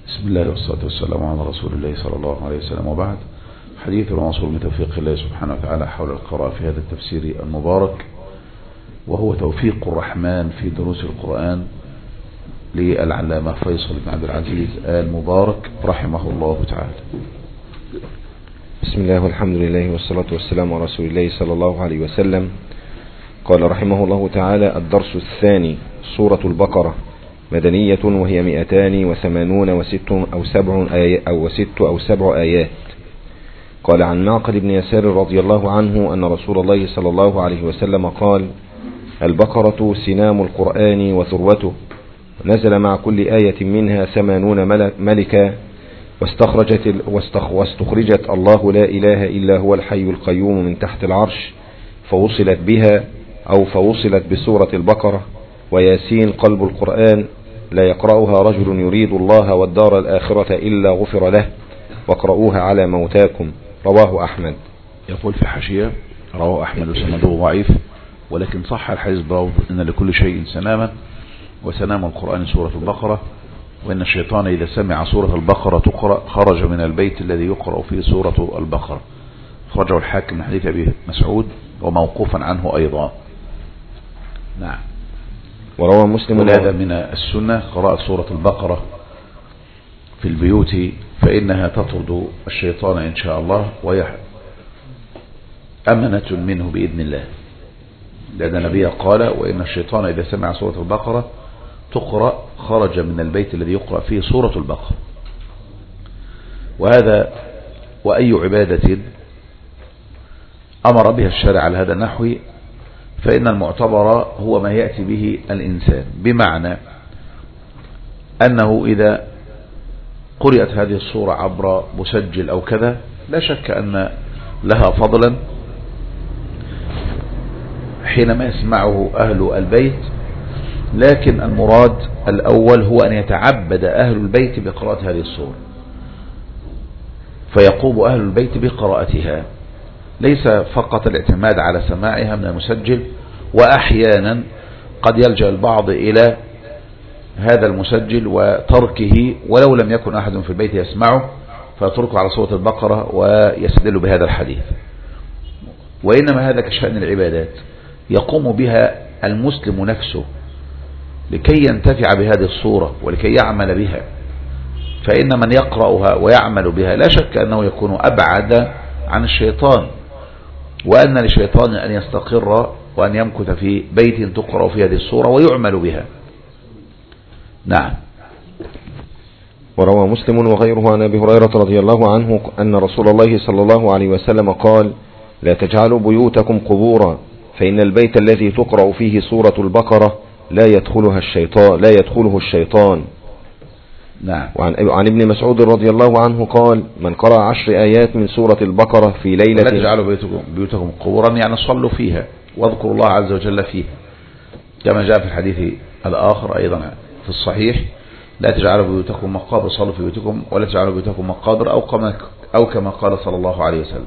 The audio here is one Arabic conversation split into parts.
بسم الله والصلاة والسلام على رسول الله صلى الله عليه وسلم، وبعد. حديث الموصول من توفيق الله سبحانه وتعالى حول القراءة في هذا التفسير المبارك، وهو توفيق الرحمن في دروس القرآن للعلامة فيصل بن عبد العزيز آل مبارك رحمه الله تعالى. بسم الله والحمد لله والصلاة والسلام على رسول الله صلى الله عليه وسلم. قال رحمه الله تعالى: الدرس الثاني، سورة البقرة، مدنية، وهي 280 و7 آيات. قال عن معقل بن يسار رضي الله عنه أن رسول الله صلى الله عليه وسلم قال: البقرة سنام القرآن وثروته، نزل مع كل آية منها 80 ملكا، واستخرجت الله لا إله إلا هو الحي القيوم من تحت العرش، فوصلت بها أو فوصلت بسورة البقرة. وياسين قلب القرآن، لا يقرأها رجل يريد الله والدار الآخرة إلا غفر له، واقرؤوها على موتاكم. رواه أحمد. يقول في حاشية: رواه أحمد وسنده ضعيف، ولكن صح الحديث برضه إن لكل شيء سناما، وسنام القرآن سورة البقرة، وإن الشيطان إذا سمع سورة البقرة تقرأ خرج من البيت الذي يقرأ فيه سورة البقرة. خرجه الحاكم من حديث أبي مسعود وموقوفا عنه أيضا. نعم. وروى مسلم. وهذا من السنة قراءة سورة البقرة في البيوت، فإنها تطرد الشيطان إن شاء الله، وهي أمنة منه بإذن الله، لأن النبي قال: وإن الشيطان إذا سمع سورة البقرة تقرأ خرج من البيت الذي يقرأ فيه سورة البقرة. وهذا وأي عبادة أمر بها الشارع على هذا النحو، فإن المعتبر هو ما يأتي به الإنسان، بمعنى أنه إذا قرأت هذه الصورة عبر مسجل أو كذا، لا شك أن لها فضلا حينما يسمعه أهل البيت، لكن المراد الأول هو أن يتعبد أهل البيت بقراءة هذه الصورة، فيقوم أهل البيت بقراءتها، ليس فقط الاعتماد على سماعها من المسجل. وأحيانا قد يلجأ البعض إلى هذا المسجل وتركه، ولو لم يكن أحد في البيت يسمعه، فيتركه على سورة البقرة ويستدل بهذا الحديث. وإنما هذا كشأن العبادات يقوم بها المسلم نفسه لكي ينتفع بهذه الصورة ولكي يعمل بها، فإن من يقرأها ويعمل بها لا شك أنه يكون أبعد عن الشيطان، وأن للشيطان أن يستقر وأن يمكث في بيت تقرأ في هذه الصورة ويعمل بها. نعم. وروى مسلم وغيره عن أبي هريرة رضي الله عنه أن رسول الله صلى الله عليه وسلم قال: لا تجعلوا بيوتكم قبورا، فإن البيت الذي تقرأ فيه سورة البقرة لا يدخله الشيطان. نعم. وعن ابن مسعود رضي الله عنه قال: من قرأ 10 آيات من سورة البقرة في ليلة. لا تجعلوا بيوتكم قبورا، يعني صلوا فيها واذكروا الله عز وجل فيها، كما جاء في الحديث الآخر أيضا في الصحيح: لا تجعلوا بيوتكم مقابر، صلوا في بيوتكم، ولا تجعلوا بيوتكم مقابر، أو كما قال صلى الله عليه وسلم.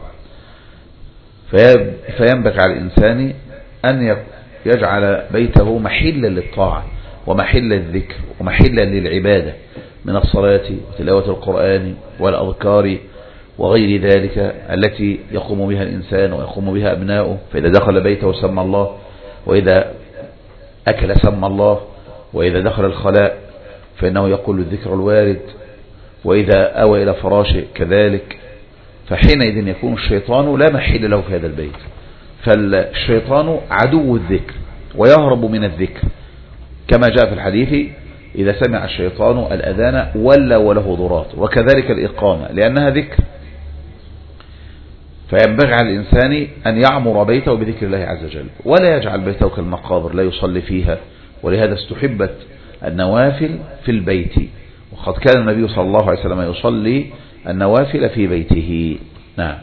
فينبغي على الإنسان أن يجعل بيته محلا للطاعة ومحلا للذكر ومحلا للعبادة من الصلاة وتلاوة القرآن والأذكار وغير ذلك التي يقوم بها الإنسان ويقوم بها أبناؤه. فإذا دخل بيته سمى الله، وإذا أكل سمى الله، وإذا دخل الخلاء فإنه يقول الذكر الوارد، وإذا أوى إلى فراشه كذلك. فحينئذ يكون الشيطان لا محل له في هذا البيت، فالشيطان عدو الذكر ويهرب من الذكر، كما جاء في الحديث: إذا سمع الشيطان الأذان ولا وله ضراط، وكذلك الإقامة لأنها ذكر. فينبغي على الإنسان أن يعمر بيته بذكر الله عز وجل، ولا يجعل بيته كالمقابر لا يصلي فيها. ولهذا استحبت النوافل في البيت، وقد كان النبي صلى الله عليه وسلم يصلي النوافل في بيته. نعم.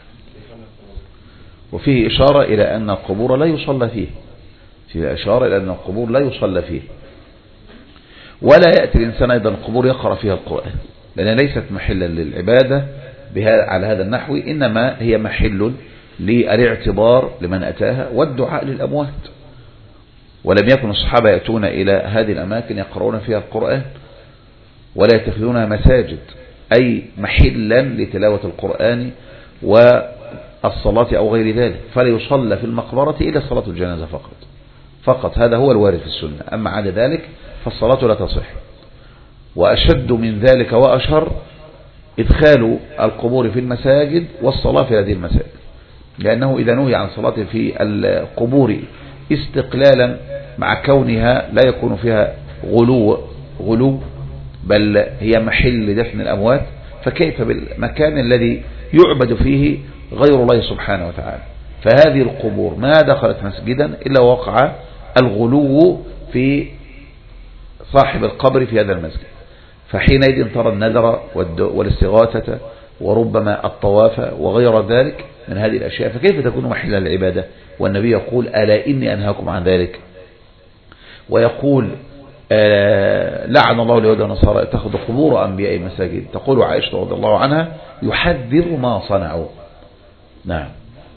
وفيه إشارة إلى أن القبور لا يصلى فيه، فيه إشارة إلى أن القبور لا يصلى فيه. ولا يأتي الإنسان أيضا القبور يقرأ فيها القرآن، لأنها ليست محلا للعبادة على هذا النحو، إنما هي محل للاعتبار لمن أتاها والدعاء للأموات. ولم يكن الصحابة يأتون إلى هذه الأماكن يقرؤون فيها القرآن، ولا يتخذونها مساجد أي محلا لتلاوة القرآن والصلاة أو غير ذلك، فلا يصلى في المقبرة إلا صلاة الجنازة فقط. هذا هو الوارد في السنة. أما عدا ذلك فالصلاة لا تصح. وأشد من ذلك وأشهر إدخال القبور في المساجد والصلاة في هذه المساجد، لأنه إذا نهي عن الصلاة في القبور استقلالا مع كونها لا يكون فيها غلو بل هي محل لدفن الأموات، فكيف بالمكان الذي يعبد فيه غير الله سبحانه وتعالى؟ فهذه القبور ما دخلت مسجدا إلا وقع الغلو في صاحب القبر في هذا المسجد، فحينئذ ترى النذر والاستغاثة وربما الطواف وغير ذلك من هذه الأشياء، فكيف تكون محلا للعبادة؟ والنبي يقول ألا إني أنهاكم عن ذلك، ويقول لعن الله اليهود والنصارى اتخذوا قبور أنبياء مساجد. تقول عائشة رضي الله عنها يحذر ما صنعوا. نعم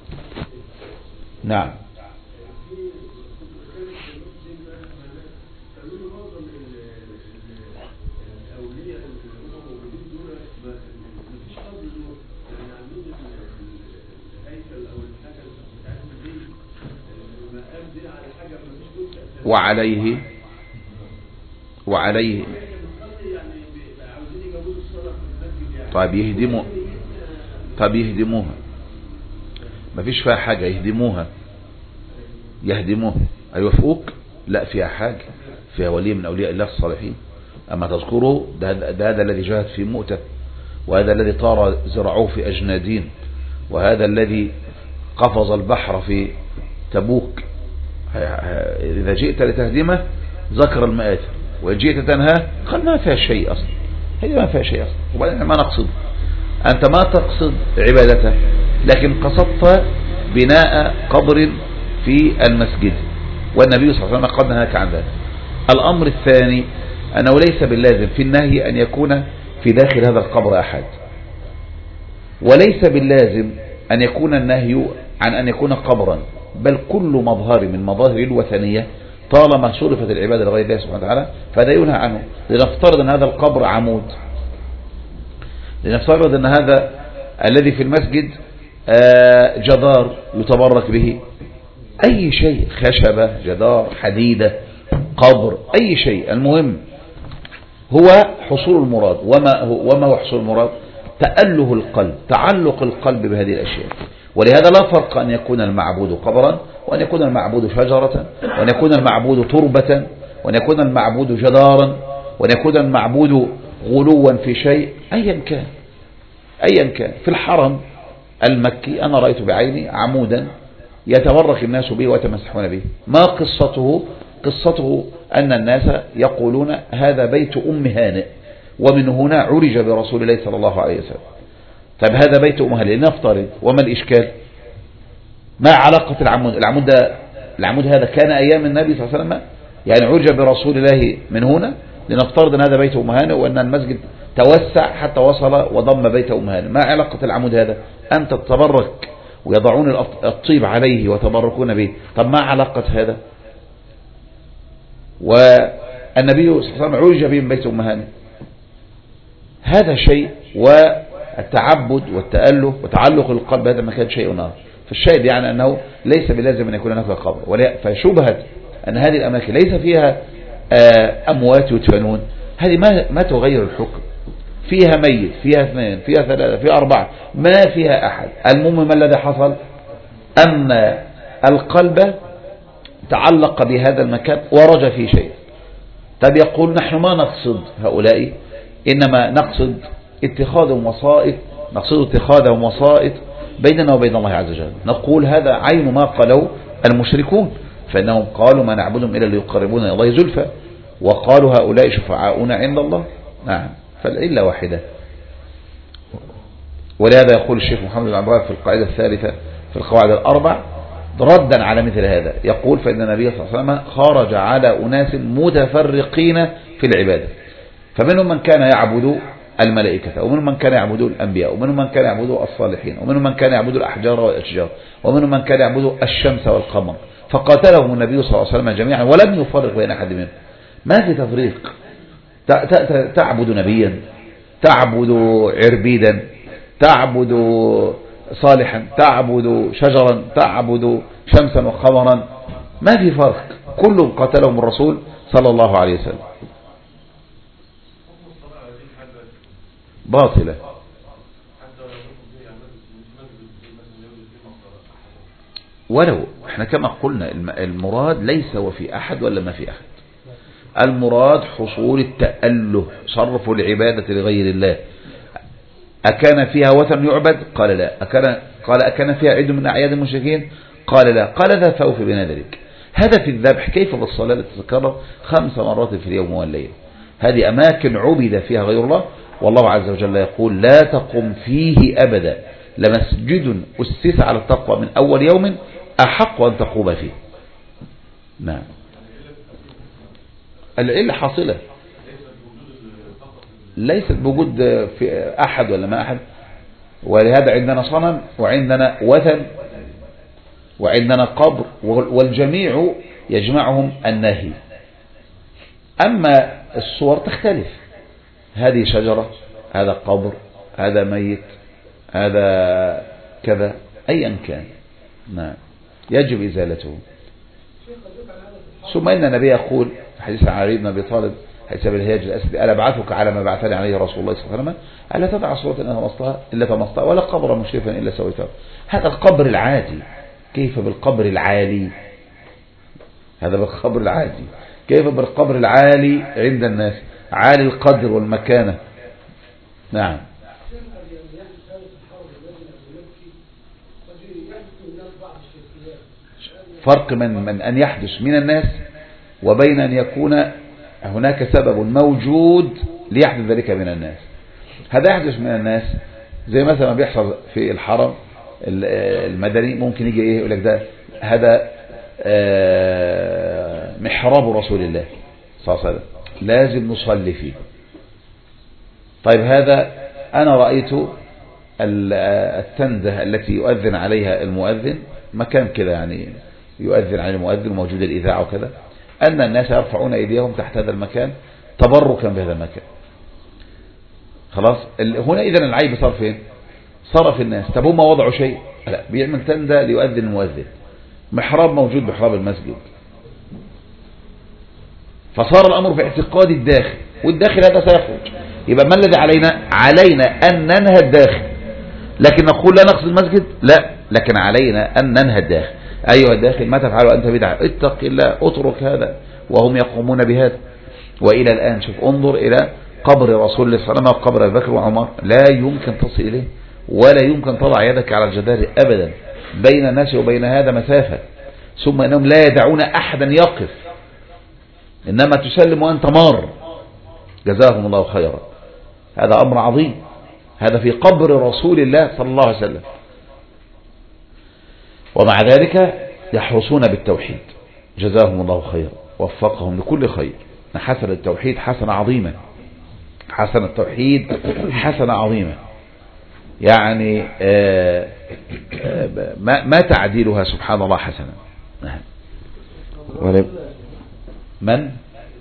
نعم. وعليه طيب يهدموها ما فيش فيها حاجة، يهدموها أيوافقوك؟ لا فيها حاجة، فيها ولي من أولياء الله الصالحين. أما تذكروا ده هذا الذي جاهد في مؤتة، وهذا الذي طار زرعوه في أجنادين، وهذا الذي قفز البحر في تبوك. إذا جئت لتهدمه ذكر المآت، وجئت تنهى قال ما فيها شيء أصلا، هي ما فيها شيء أصلا. وبعدين ما نقصد، أنت ما تقصد عبادته، لكن قصدت بناء قبر في المسجد، والنبي صلى الله عليه وسلم قد نهاك عن ذلك. الأمر الثاني أنه ليس باللازم في النهي أن يكون في داخل هذا القبر أحد، وليس باللازم أن يكون النهي عن أن يكون قبرا، بل كل مظهر من مظاهر الوثنية طالما صرفت العبادة لغير الله سبحانه وتعالى فلا ينهى عنه. لنفترض أن هذا القبر عمود، لنفترض أن هذا الذي في المسجد جدار يتبرك به، أي شيء، خشبة، جدار، حديدة، قبر، أي شيء، المهم هو حصول المراد. وما هو حصول المراد؟ تأله القلب، تعلق القلب بهذه الأشياء. ولهذا لا فرق أن يكون المعبود قبرا، وأن يكون المعبود شجرة، وأن يكون المعبود تربة، وأن يكون المعبود جدارا، وأن يكون المعبود غلوا في شيء، أيا كان. في الحرم المكي أنا رأيت بعيني عمودا يتبرك الناس به ويتمسحون به. ما قصته أن الناس يقولون هذا بيت أم هانئ، ومن هنا عرج برسول الله صلى الله عليه وسلم. طيب هذا بيت أم هانئ لنفترض، وما الإشكال؟ ما علاقة العمود هذا كان أيام النبي صلى الله عليه وسلم، يعني عرج برسول الله من هنا. لنفترض أن هذا بيت أم هانئ، وأن المسجد توسع حتى وصل وضم بيت أم هانئ. ما علاقة العمود هذا؟ أنت تتبرك ويضعون الطيب عليه وتبركون به. طب ما علاقة هذا؟ والنبي صلى الله عليه وسلم عرج به من بيت أم هانئ. هذا شيء، والتعبد والتأله وتعلق القلب هذا ما كان شيء آخر. فالشاهد يعني أنه ليس بلازم أن يكون هناك قبر. فشبهة أن هذه الأماكن ليس فيها أموات يدفنون، هذه ما تغير الحكم. فيها ميت، فيها اثنين، فيها ثلاثة، فيها أربعة، ما فيها أحد. المهم ما الذي حصل؟ أن القلب تعلق بهذا المكان ورج فيه شيء. طب يقول نحن ما نقصد هؤلاء، إنما نقصد اتخاذهم وسائط بيننا وبين الله عز وجل. نقول هذا عين ما قالوا المشركون، فإنهم قالوا ما نعبدهم إلا ليقربونا إلى الله زلفى، وقالوا هؤلاء شفعاؤنا عند الله. نعم، فالعلة واحدة. ولهذا يقول الشيخ محمد بن عبد الوهاب في القاعدة الثالثة في القواعد الأربع ردا على مثل هذا، يقول فإن النبي صلى الله عليه وسلم خرج على أناس متفرقين في العبادة، فمنهم من كان يعبد الملائكة، ومنهم من كان يعبد الأنبياء، ومنهم من كان يعبد الصالحين، ومنهم من كان يعبد الأحجار والأشجار، ومنهم من كان يعبد الشمس والقمر، فقاتلهم النبي صلى الله عليه وسلم جميعا ولم يفرق بين أحد منهم. ما في تفريق. تعبد نبيا، تعبد عربيدا، تعبد صالحا، تعبد شجرا، تعبد شمسا وقمرا، ما في فرق، كلهم قتلهم الرسول صلى الله عليه وسلم. باطلة. ولو احنا كما قلنا المراد ليس وفي أحد ولا ما في أحد، المراد حصول التأله، صرف العبادة لغير الله. أكان فيها وثن يعبد؟ قال لا. قال أكان فيها عيد من أعياد المشركين؟ قال لا. قال ذا فأوفي بنذرك. هذا في الذبح، كيف بالصلاة التي تتكرر 5 مرات في اليوم والليل؟ هذه أماكن عبد فيها غير الله، والله عز وجل يقول لا تقم فيه أبدا، لمسجد أسس على التقوى من أول يوم أحق أن تقوم فيه. نعم. العلة حاصلة، ليست بوجود في أحد ولا ما أحد. ولهذا عندنا صنم وعندنا وثن وعندنا قبر، والجميع يجمعهم النهي. أما الصور تختلف، هذه شجرة، هذا قبر، هذا ميت، هذا كذا، أيا كان نعم يجب إزالته. ثم إن النبي يقول في حديث علي بن أبي طالب حيث بالهياج الأسدي ألا بعثك على ما بعثني عليه رسول الله صلى الله عليه وسلم ألا تدع صورة إلا طمستها ولا قبر مشرفا إلا سويته. هذا القبر العادي، كيف بالقبر العالي؟ هذا بالقبر العادي، كيف بالقبر العالي عند الناس، عالي القدر والمكانة. نعم. فرق من أن يحدث من الناس وبين أن يكون هناك سبب موجود ليحدث ذلك من الناس. هذا يحدث من الناس زي مثلا بيحصل في الحرم المدني، ممكن يجي ايه يقول لك ده هذا محراب رسول الله صلى الله عليه وسلم لازم نصلي فيه. طيب هذا أنا رأيت التندة التي يؤذن عليها المؤذن، مكان كده يعني يؤذن على المؤذن وموجود الإذاعة وكذا، أن الناس يرفعون أيديهم تحت هذا المكان تبركا بهذا المكان. خلاص هنا إذن العيب صار فين؟ صار في الناس. طب هم وضعوا شيء؟ لا، بيعمل تندة ليؤذن المؤذن، محراب موجود بحراب المسجد. فصار الأمر في اعتقاد الداخل، والداخل هذا سيخرج. يبقى ما الذي علينا أن ننهى الداخل، لكن نقول لا نقصد المسجد، لا، لكن علينا أن ننهى الداخل. أيها الداخل ما تفعل أنت بدعة، اتق الله، اترك هذا، وهم يقومون بهذا. وإلى الآن شوف، انظر إلى قبر رسول الله صلى الله عليه وسلم وقبر أبي بكر وعمر، لا يمكن تصل إليه ولا يمكن تضع يدك على الجدار أبدا، بين الناس وبين هذا مسافة. ثم أنهم لا يدعون أحدا يقف، إنما تسلم وأنت مار. جزاهم الله خيرا. هذا أمر عظيم، هذا في قبر رسول الله صلى الله عليه وسلم. ومع ذلك يحرصون بالتوحيد، جزاهم الله خيرا، وفقهم لكل خير. حسن التوحيد حسنة عظيمة، حسن التوحيد حسنة عظيمة، يعني ما تعديلها سبحان الله حسنة. من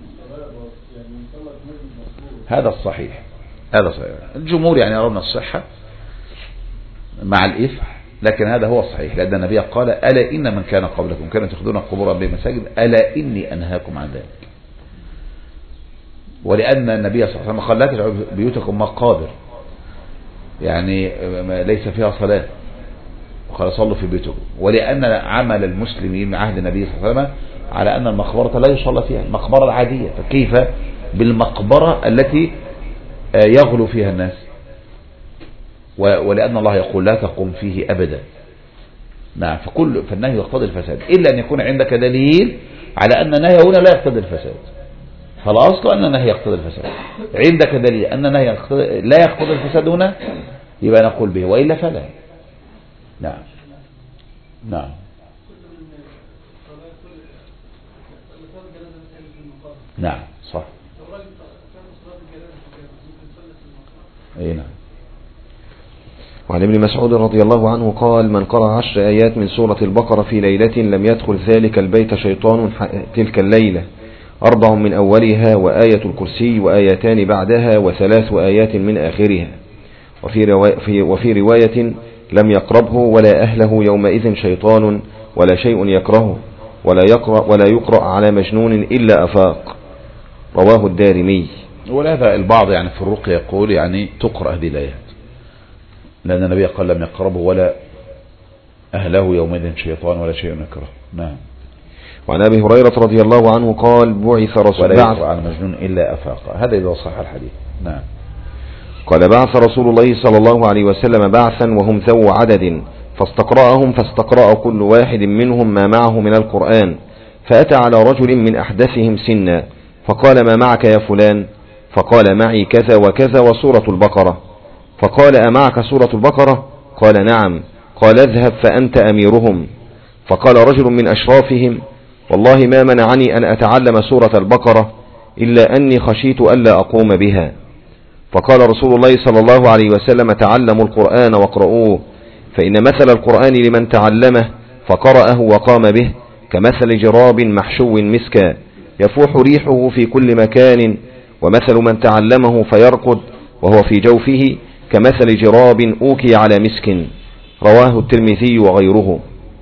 هذا الصحيح، هذا صحيح. الجمهور يعني يرون الصحة مع الإثم، لكن هذا هو الصحيح، لأن النبي قال ألا إن من كان قبلكم كانوا تأخذون القبور بمساجد ألا إني أنهاكم عن ذلك. ولأن النبي صلى الله عليه وسلم قال لا تجعلوا بيوتكم مقابر، يعني ليس فيها صلاة، وقال صلوا في بيوتكم. ولأن عمل المسلمين من عهد النبي صلى الله عليه وسلم على أن المقبرة لا يصلى فيها، المقبرة العادية، فكيف بالمقبرة التي يغلو فيها الناس؟ ولأن الله يقول لا تقوم فيه أبدا. نعم، فالنهي يقتضي الفساد، إلا أن يكون عندك دليل على أن النهي هنا لا يقتضي الفساد. فالأصل أن النهي يقتضي الفساد، عندك دليل أن النهي لا يقتضي الفساد هنا، يبقى نقول به، وإلا فلا. نعم نعم. نعم صح. اي نعم. وعن ابن مسعود رضي الله عنه قال من قرأ 10 آيات من سورة البقرة في ليلة لم يدخل ذلك البيت شيطان تلك الليلة، 4 من أولها وآية الكرسي وآيتان بعدها و3 آيات من آخرها. وفي رواية لم يقربه ولا أهله يومئذ شيطان ولا شيء يكرهه ولا يقرأ على مجنون إلا أفاق. رواه الدارمي. ولهذا البعض يعني في الرقية يقول يعني تقرأ هذه الآيات، لأن النبي قال لم يقربه ولا أهله يومئذ شيطان ولا شيء يكرهه. نعم. وعن أبي هريرة رضي الله عنه قال بعث رسول ولا يقرأ على مجنون إلا أفاق. هذا إذا صح الحديث. نعم. قال بعث رسول الله صلى الله عليه وسلم بعثا وهم ذو عدد فاستقرأهم فاستقرأ كل واحد منهم ما معه من القرآن، فأتى على رجل من أحدثهم سنا فقال ما معك يا فلان؟ فقال معي كذا وكذا وسورة البقرة. فقال أمعك سورة البقرة؟ قال نعم. قال اذهب فأنت أميرهم. فقال رجل من أشرافهم والله ما منعني أن أتعلم سورة البقرة إلا أني خشيت ألا أقوم بها. فقال رسول الله صلى الله عليه وسلم تعلموا القرآن واقرؤوه، فإن مثل القرآن لمن تعلمه فقرأه وقام به كمثل جراب محشو مسكا يفوح ريحه في كل مكان، ومثل من تعلمه فيرقد وهو في جوفه كمثل جراب أوكي على مسك. رواه الترمذي وغيره.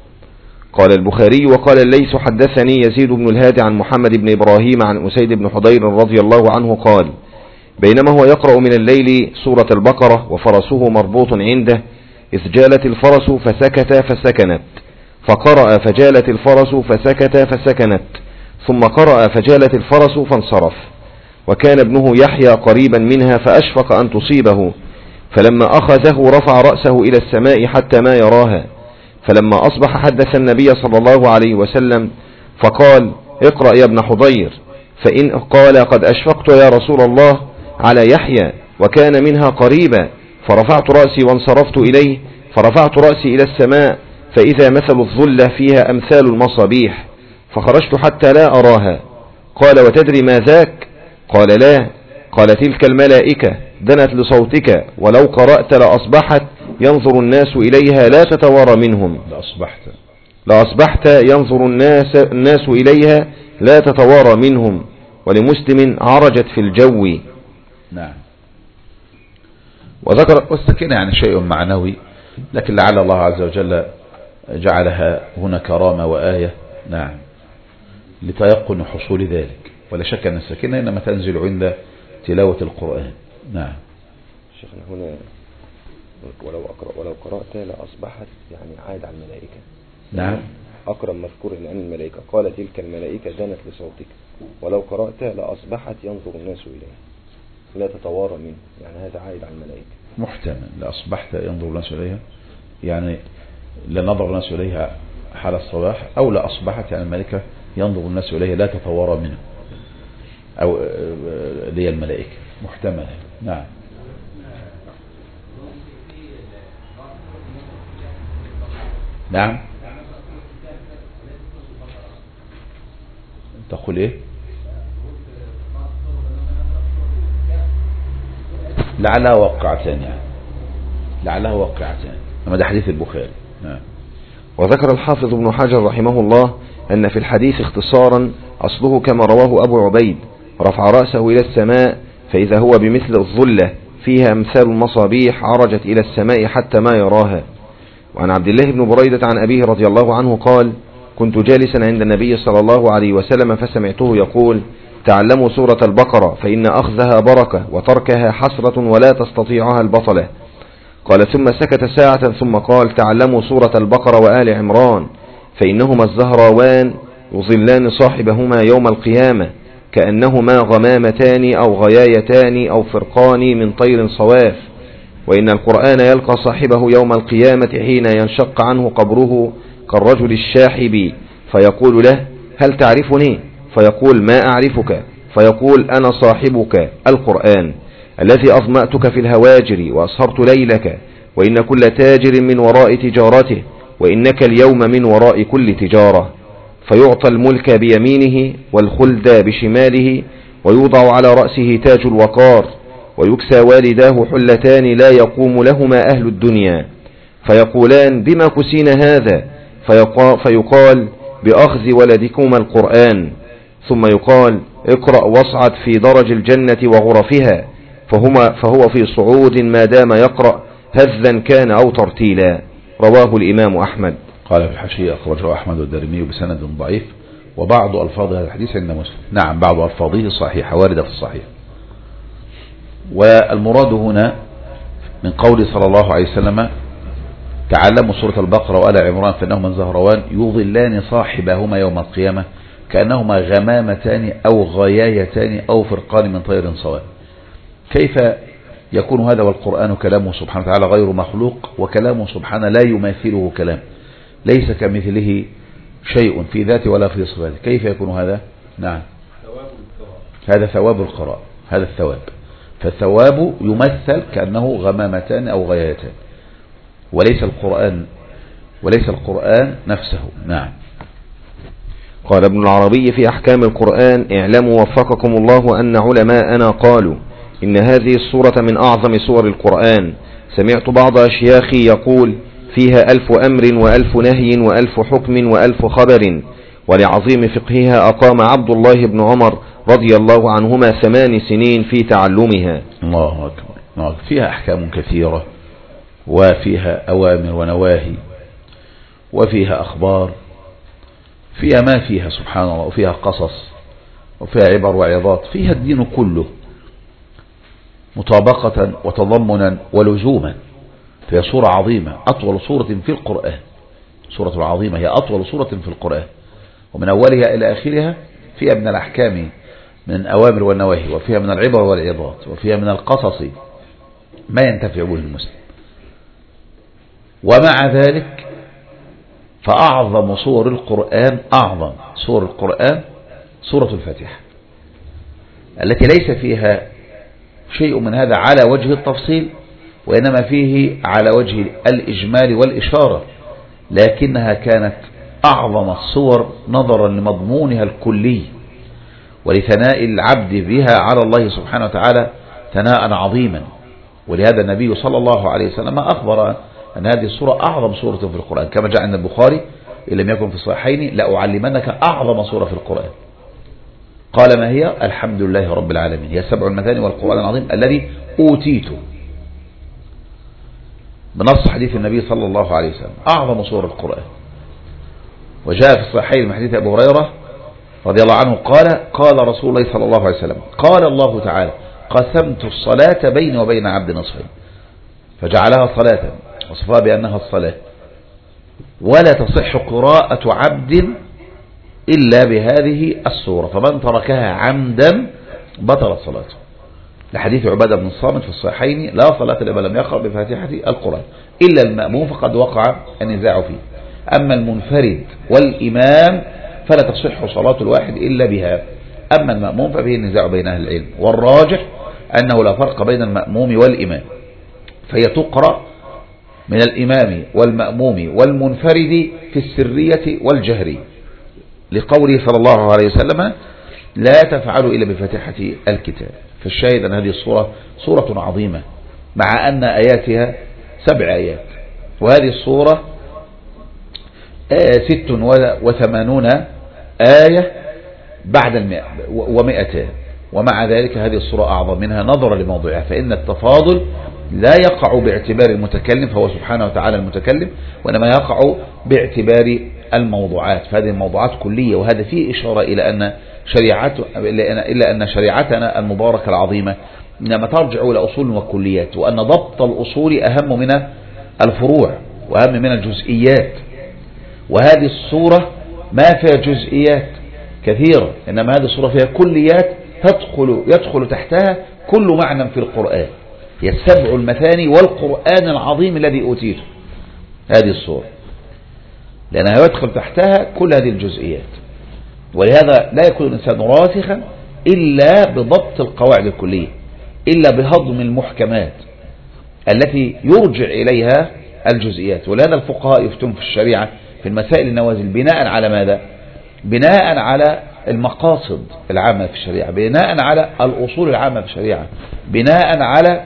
قال البخاري وقال الليث حدثني يزيد بن الهادي عن محمد بن إبراهيم عن أسيد بن حضير رضي الله عنه قال بينما هو يقرأ من الليل سورة البقرة وفرسه مربوط عنده إذ جالت الفرس فسكت فسكنت، فقرأ فجالت الفرس فسكت فسكنت، ثم قرأ فجالت الفرس فانصرف. وكان ابنه يحيى قريبا منها فأشفق أن تصيبه، فلما أخذه رفع رأسه إلى السماء حتى ما يراها. فلما أصبح حدث النبي صلى الله عليه وسلم فقال اقرأ يا ابن حضير، فإن قال قد أشفقت يا رسول الله على يحيى وكان منها قريبا، فرفعت رأسي وانصرفت إليه، فرفعت رأسي إلى السماء فإذا مثل الظلة فيها أمثال المصابيح، فخرجت حتى لا أراها. قال وتدري ما ذاك؟ قال لا. قال تلك الملائكة دنت لصوتك ولو قرأت لأصبحت ينظر الناس إليها لا تتوارى منهم. لأصبحت ينظر الناس إليها لا تتوارى منهم. ولمسلم عرجت في الجو. نعم. وذكر والسكينة يعني شيء معنوي، لكن لعل الله عز وجل جعلها هنا كرامة وآية. نعم. لتيقن حصول ذلك، ولا شك أن السكينة إنما تنزل عند تلاوة القرآن. نعم. شيخنا هنا ولو قرأت لأصبحت يعني عاد على الملائكة. نعم. أقرب مذكور لأن الملائكة قال تلك الملائكة دنت لصوتك، ولو قرأت لأصبحت ينظر الناس إليها لا تتوارى منه، يعني هذا عائد على الملائكة. محتمل لأصبحت ينظر الناس إليها، يعني لنظر الناس إليها حال الصباح، أو لأصبحت يعني الملائكة ينظر الناس إليها لا تتوارى منه، أو لي الملائكة. محتمل. نعم. نعم. تقول ايه؟ لعلها وقعتان، يعني لعلها وقعتان، اما ده حديث البخاري. نعم. وذكر الحافظ ابن حجر رحمه الله أن في الحديث اختصارا أصله كما رواه أبو عبيد رفع رأسه إلى السماء فإذا هو بمثل الظلة فيها أمثال المصابيح عرجت إلى السماء حتى ما يراها. وعن عبد الله بن بريدة عن أبيه رضي الله عنه قال كنت جالسا عند النبي صلى الله عليه وسلم فسمعته يقول تعلموا سورة البقرة فإن أخذها بركة وتركها حسرة ولا تستطيعها البطلة. قال ثم سكت ساعة ثم قال تعلموا سورة البقرة وآل عمران فإنهما الزهراوان يظلان صاحبهما يوم القيامة كأنهما غمامتان أو غيايتان أو فرقان من طير صواف. وإن القرآن يلقى صاحبه يوم القيامة حين ينشق عنه قبره كالرجل الشاحب فيقول له هل تعرفني؟ فيقول ما أعرفك؟ فيقول أنا صاحبك القرآن الذي أظمأتك في الهواجر وأسهرت ليلك، وإن كل تاجر من وراء تجارته وإنك اليوم من وراء كل تجارة. فيعطى الملك بيمينه والخلد بشماله ويوضع على رأسه تاج الوقار ويكسى والداه حلتان لا يقوم لهما أهل الدنيا فيقولان بما كسين هذا؟ فيقال بأخذ ولدكما القرآن. ثم يقال اقرأ واصعد في درج الجنة وغرفها، فهو في صعود ما دام يقرأ هذا كان أو ترتيلا. رواه الإمام أحمد. قال في الحاشية أخرجه أحمد والدارمي بسند ضعيف، وبعض ألفاظ هذا الحديث عند مسلم. نعم، بعض ألفاظه صحيحة واردة في الصحيح. والمراد هنا من قول صلى الله عليه وسلم تعلموا سورة البقرة وآل عمران فإنهما زهروان يظلان صاحبهما يوم القيامة كأنهما غمامتان أو غيايتان أو فرقان من طير سواء. كيف يكون هذا والقرآن كلامه سبحانه وتعالى غير مخلوق، وكلامه سبحانه لا يماثله كلام، ليس كمثله شيء في ذاته ولا في صفاته، كيف يكون هذا؟ نعم، هذا ثواب القراء، هذا الثواب. فالثواب يمثل كأنه غمامتان أو غيايتان، وليس القرآن نفسه. نعم. قال ابن العربي في أحكام القرآن: اعلموا وفقكم الله أن علماءنا قالوا إن هذه السورة من أعظم سور القرآن. سمعت بعض أشياخي يقول فيها 1000 أمر و1000 نهي و1000 حكم و1000 خبر، ولعظيم فقهها أقام عبد الله بن عمر رضي الله عنهما 8 سنين في تعلمها. الله أكبر. فيها أحكام كثيرة، وفيها أوامر ونواهي، وفيها أخبار، فيها ما فيها سبحان الله، وفيها قصص، وفيها عبر وعظات، فيها الدين كله مطابقة وتضمنا ولزوما. فهي سورة عظيمة، أطول سورة في القرآن، سورة العظيمة هي أطول سورة في القرآن، ومن أولها إلى آخرها فيها من الأحكام من الأوامر والنواهي، وفيها من العبر والعظات، وفيها من القصص ما ينتفع به المسلم. ومع ذلك فأعظم سور القرآن، أعظم سور القرآن سورة الفاتحة، التي ليس فيها شيء من هذا على وجه التفصيل، وإنما فيه على وجه الإجمال والإشارة، لكنها كانت أعظم الصور نظرا لمضمونها الكلي ولثناء العبد بها على الله سبحانه وتعالى ثناء عظيما. ولهذا النبي صلى الله عليه وسلم أخبر أن هذه السورة أعظم سورة في القرآن، كما جاء عند البخاري إن لم يكن في الصحيحين: لأعلمنك أعظم سورة في القرآن. قال: ما هي؟ الحمد لله رب العالمين، هي 7 المثاني والقرآن العظيم الذي أوتيته، بنص حديث النبي صلى الله عليه وسلم أعظم سورة القرآن. وجاء في الصحيحين من حديث أبي هريرة رضي الله عنه قال: قال رسول الله صلى الله عليه وسلم: قال الله تعالى: قسمت الصلاة بيني وبين عبد نصفين، فجعلها صلاة وصفها بأنها الصلاة، ولا تصح قراءة عبد إلا بهذه السورة، فمن تركها عمدا بطلت صلاته. لحديث عبادة بن الصامت في الصحيحين: لا صلاة لمن لم يقرأ بفاتحة القرآن إلا المأموم فقد وقع النزاع فيه، أما المنفرد والإمام فلا تصح صلاة الواحد إلا بها، أما المأموم فبه النزاع بين أهل العلم، والراجح أنه لا فرق بين المأموم والإمام، فهي تقرأ من الإمام والمأموم والمنفرد في السرية والجهرية، لقوله صلى الله عليه وسلم: لا تفعلوا إلا بفاتحة الكتاب. فالشاهد أن هذه السورة سورة عظيمة، مع أن آياتها 7 آيات، وهذه السورة 86 آية بعد 100 و200، ومع ذلك هذه السورة أعظم منها نظرا لموضوعها، فإن التفاضل لا يقع باعتبار المتكلم، فهو سبحانه وتعالى المتكلم، وإنما يقع باعتبار الموضوعات، فهذه الموضوعات كلية، وهذا فيه إشارة إلى أن شريعتنا المباركة العظيمة إنما ترجع إلى أصول وكليات، وأن ضبط الأصول أهم من الفروع وأهم من الجزئيات. وهذه السورة ما فيها جزئيات كثيرة، إنما هذه السورة فيها كليات يدخل تحتها كل معنى في القرآن، هي 7 المثاني والقرآن العظيم الذي أوتيته هذه السورة، لأنها يدخل تحتها كل هذه الجزئيات. ولهذا لا يكون الإنسان راسخا إلا بضبط القواعد الكلية، إلا بهضم المحكمات التي يرجع إليها الجزئيات. ولهذا الفقهاء يفتون في الشريعة في المسائل النوازل بناء على ماذا؟ بناء على المقاصد العامة في الشريعة، بناء على الأصول العامة في الشريعة، بناء على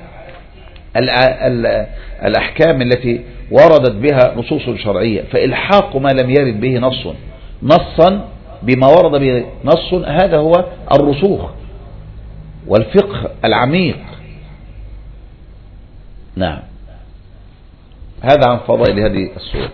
الأحكام التي وردت بها نصوص شرعية. فإلحاق ما لم يرد به نصا بما ورد به نص، هذا هو الرسوخ والفقه العميق. نعم، هذا عن فضائل هذه السورة.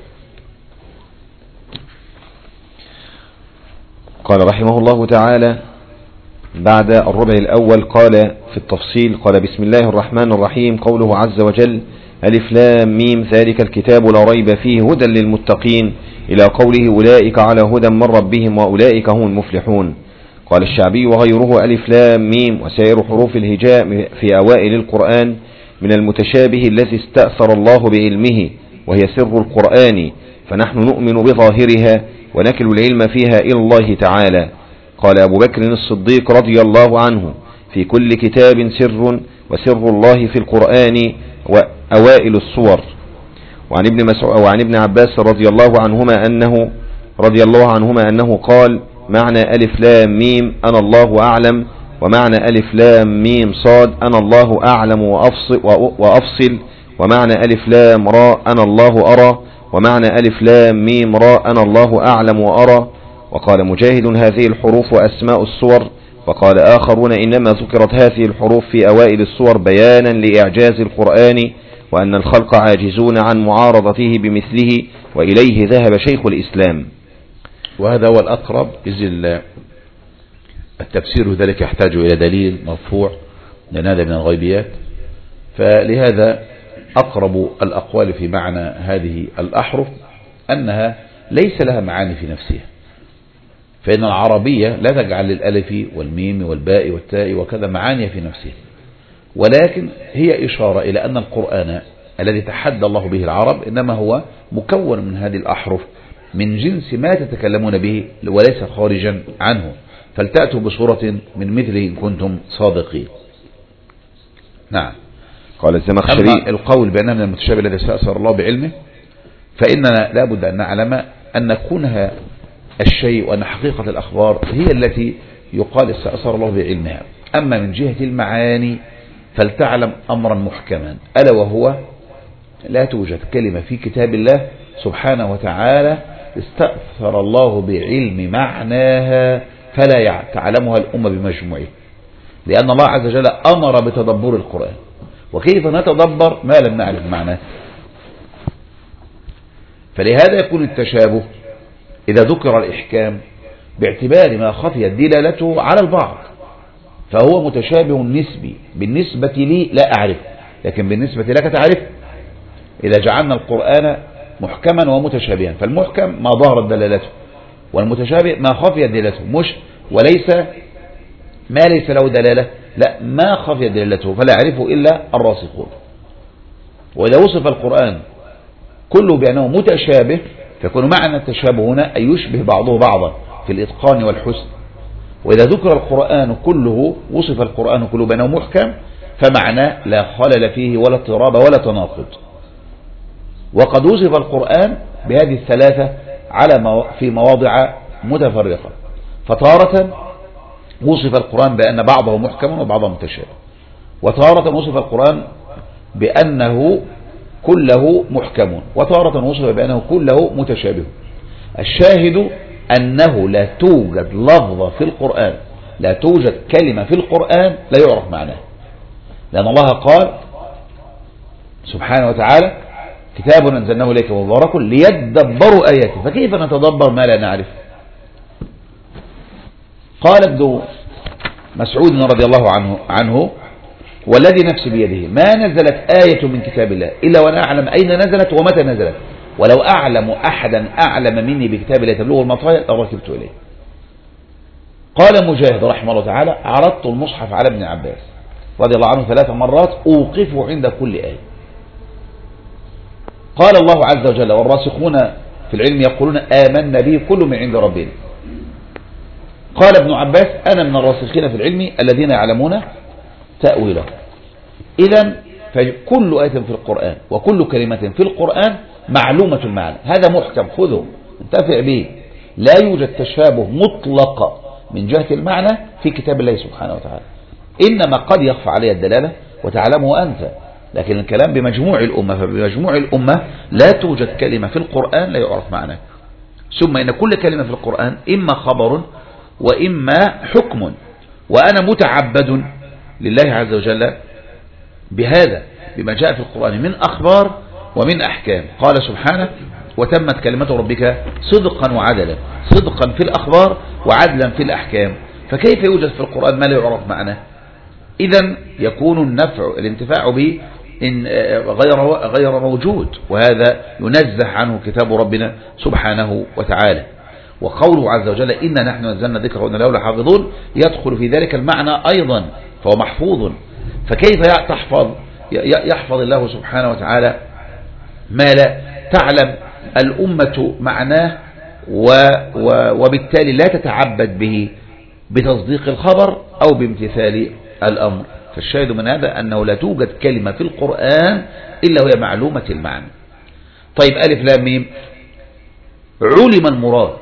قال رحمه الله تعالى بعد الربع الأول قال في التفصيل، قال بسم الله الرحمن الرحيم. قوله عز وجل ألف لام ميم ذلك الكتاب لا ريب فيه هدى للمتقين إلى قوله أولئك على هدى من ربهم وأولئك هم المفلحون. قال الشعبي وغيره ألف لام ميم وسائر حروف الهجاء في أوائل القرآن من المتشابه الذي استأثر الله بعلمه وهي سر القرآن، فنحن نؤمن بظاهرها ونكل العلم فيها إلى الله تعالى. قال أبو بكر الصديق رضي الله عنه في كل كتاب سر، وسر الله في القرآن وأوائل الصور. وعن ابن عباس رضي الله عنهما أنه قال معنى ألف لام ميم أنا الله أعلم، ومعنى ألف لام ميم صاد أنا الله أعلم وأفصل، ومعنى ألف لام راء أنا الله أرى، ومعنى ألف لام ميم راء أنا الله أعلم وأرى. وقال مجاهد هذه الحروف وأسماء الصور. وقال آخرون إنما ذكرت هذه الحروف في أوائل الصور بيانا لإعجاز القرآن وأن الخلق عاجزون عن معارضته بمثله، وإليه ذهب شيخ الإسلام. وهذا هو الأقرب، إذ التفسير ذلك يحتاج إلى دليل مرفوع لأن هذا من الغيبيات، فلهذا أقرب الأقوال في معنى هذه الأحرف أنها ليس لها معاني في نفسها، فإن العربية لا تجعل للألف والميم والباء والتاء وكذا معاني في نفسها، ولكن هي إشارة إلى أن القرآن الذي تحدى الله به العرب إنما هو مكون من هذه الأحرف من جنس ما تتكلمون به وليس خارجا عنه، فلتأتوا بصورة من مثله إن كنتم صادقين. نعم. قال الزمخشري أما القول بأنها من المتشابه الذي استأثر الله بعلمه، فإننا لا بد أن نعلم أن كونها الشيء وأن حقيقة الأخبار هي التي يقال استأثر الله بعلمها. أما من جهة المعاني فلتعلم أمرا محكما، ألا وهو لا توجد كلمة في كتاب الله سبحانه وتعالى استأثر الله بعلم معناها فلا تعلمها الأمة بمجموعها، لأن الله عز وجل أمر بتدبر القرآن، وكيف نتدبر ما لم نعرف معناه؟ فلهذا يكون التشابه إذا ذكر الإحكام باعتبار ما خفيت دلالته على البعض فهو متشابه نسبي، بالنسبة لي لا أعرف لكن بالنسبة لك تعرف. إذا جعلنا القرآن محكما ومتشابها، فالمحكم ما ظهرت دلالته، والمتشابه ما خفيت دلالته، مش وليس ما ليس له دلالة، لا ما خفيت دلالته فلا يعرفه إلا الراسخون. وإذا وصف القرآن كله بأنه متشابه فيكون معنى التشابه هنا أن يشبه بعضه بعضا في الإتقان والحسن. وإذا ذكر القرآن كله وصف القرآن كله بأنه محكم فمعناه لا خلل فيه ولا اضطراب ولا تناقض. وقد وصف القرآن بهذه الثلاثة في مواضع متفرقة، فتارة وصف القرآن بأن بعضه محكم وبعضه متشابه، وتارة وصف القرآن بأنه كله محكم، وتارة وصف بأنه كله متشابه. الشاهد أنه لا توجد لفظة في القرآن، لا توجد كلمة في القرآن لا يعرف معناها، لأن الله قال سبحانه وتعالى كتاب أنزلناه إليك مبارك ليدبروا آياته، فكيف نتدبر ما لا نعرف؟ قال ابن مسعود رضي الله عنه والذي نفسي بيده ما نزلت آية من كتاب الله إلا وأنا أعلم أين نزلت ومتى نزلت، ولو أعلم أحدا أعلم مني بكتاب الله تبلغ المطايا لركبت إليه. قال مجاهد رحمه الله تعالى عرضت المصحف على ابن عباس رضي الله عنه 3 مرات أوقفه عند كل آية. قال الله عز وجل والراسخون في العلم يقولون آمنا به كل من عند ربنا. قال ابن عباس أنا من الراسخين في العلم الذين يعلمون تأويله. إذن فكل آية في القرآن وكل كلمة في القرآن معلومة المعنى، هذا محكم خذه انتفع به، لا يوجد تشابه مطلق من جهة المعنى في كتاب الله سبحانه وتعالى، إنما قد يخفى عليه الدلالة وتعلمه أنت، لكن الكلام بمجموع الأمة، فبمجموع الأمة لا توجد كلمة في القرآن لا يعرف معناه. ثم إن كل كلمة في القرآن إما خبر وإما حكم، وأنا متعبد لله عز وجل بهذا بما جاء في القرآن من أخبار ومن أحكام. قال سبحانه وتمت كلمة ربك صدقا وعدلا، صدقا في الأخبار وعدلا في الأحكام. فكيف يوجد في القرآن ما لا يعرف معناه؟ إذن يكون الانتفاع به إن غير موجود، وهذا ينزه عنه كتاب ربنا سبحانه وتعالى. وقوله عز وجل إنا نحن نزلنا الذكر وإنا له لحافظون يدخل في ذلك المعنى أيضا، فهو محفوظ. فكيف يحفظ الله سبحانه وتعالى ما لا تعلم الأمة معناه وبالتالي لا تتعبد به بتصديق الخبر أو بامتثال الأمر؟ فالشاهد من هذا أنه لا توجد كلمة في القرآن إلا وهي معلومة المعنى. طيب ألف لام ميم، علم المراد،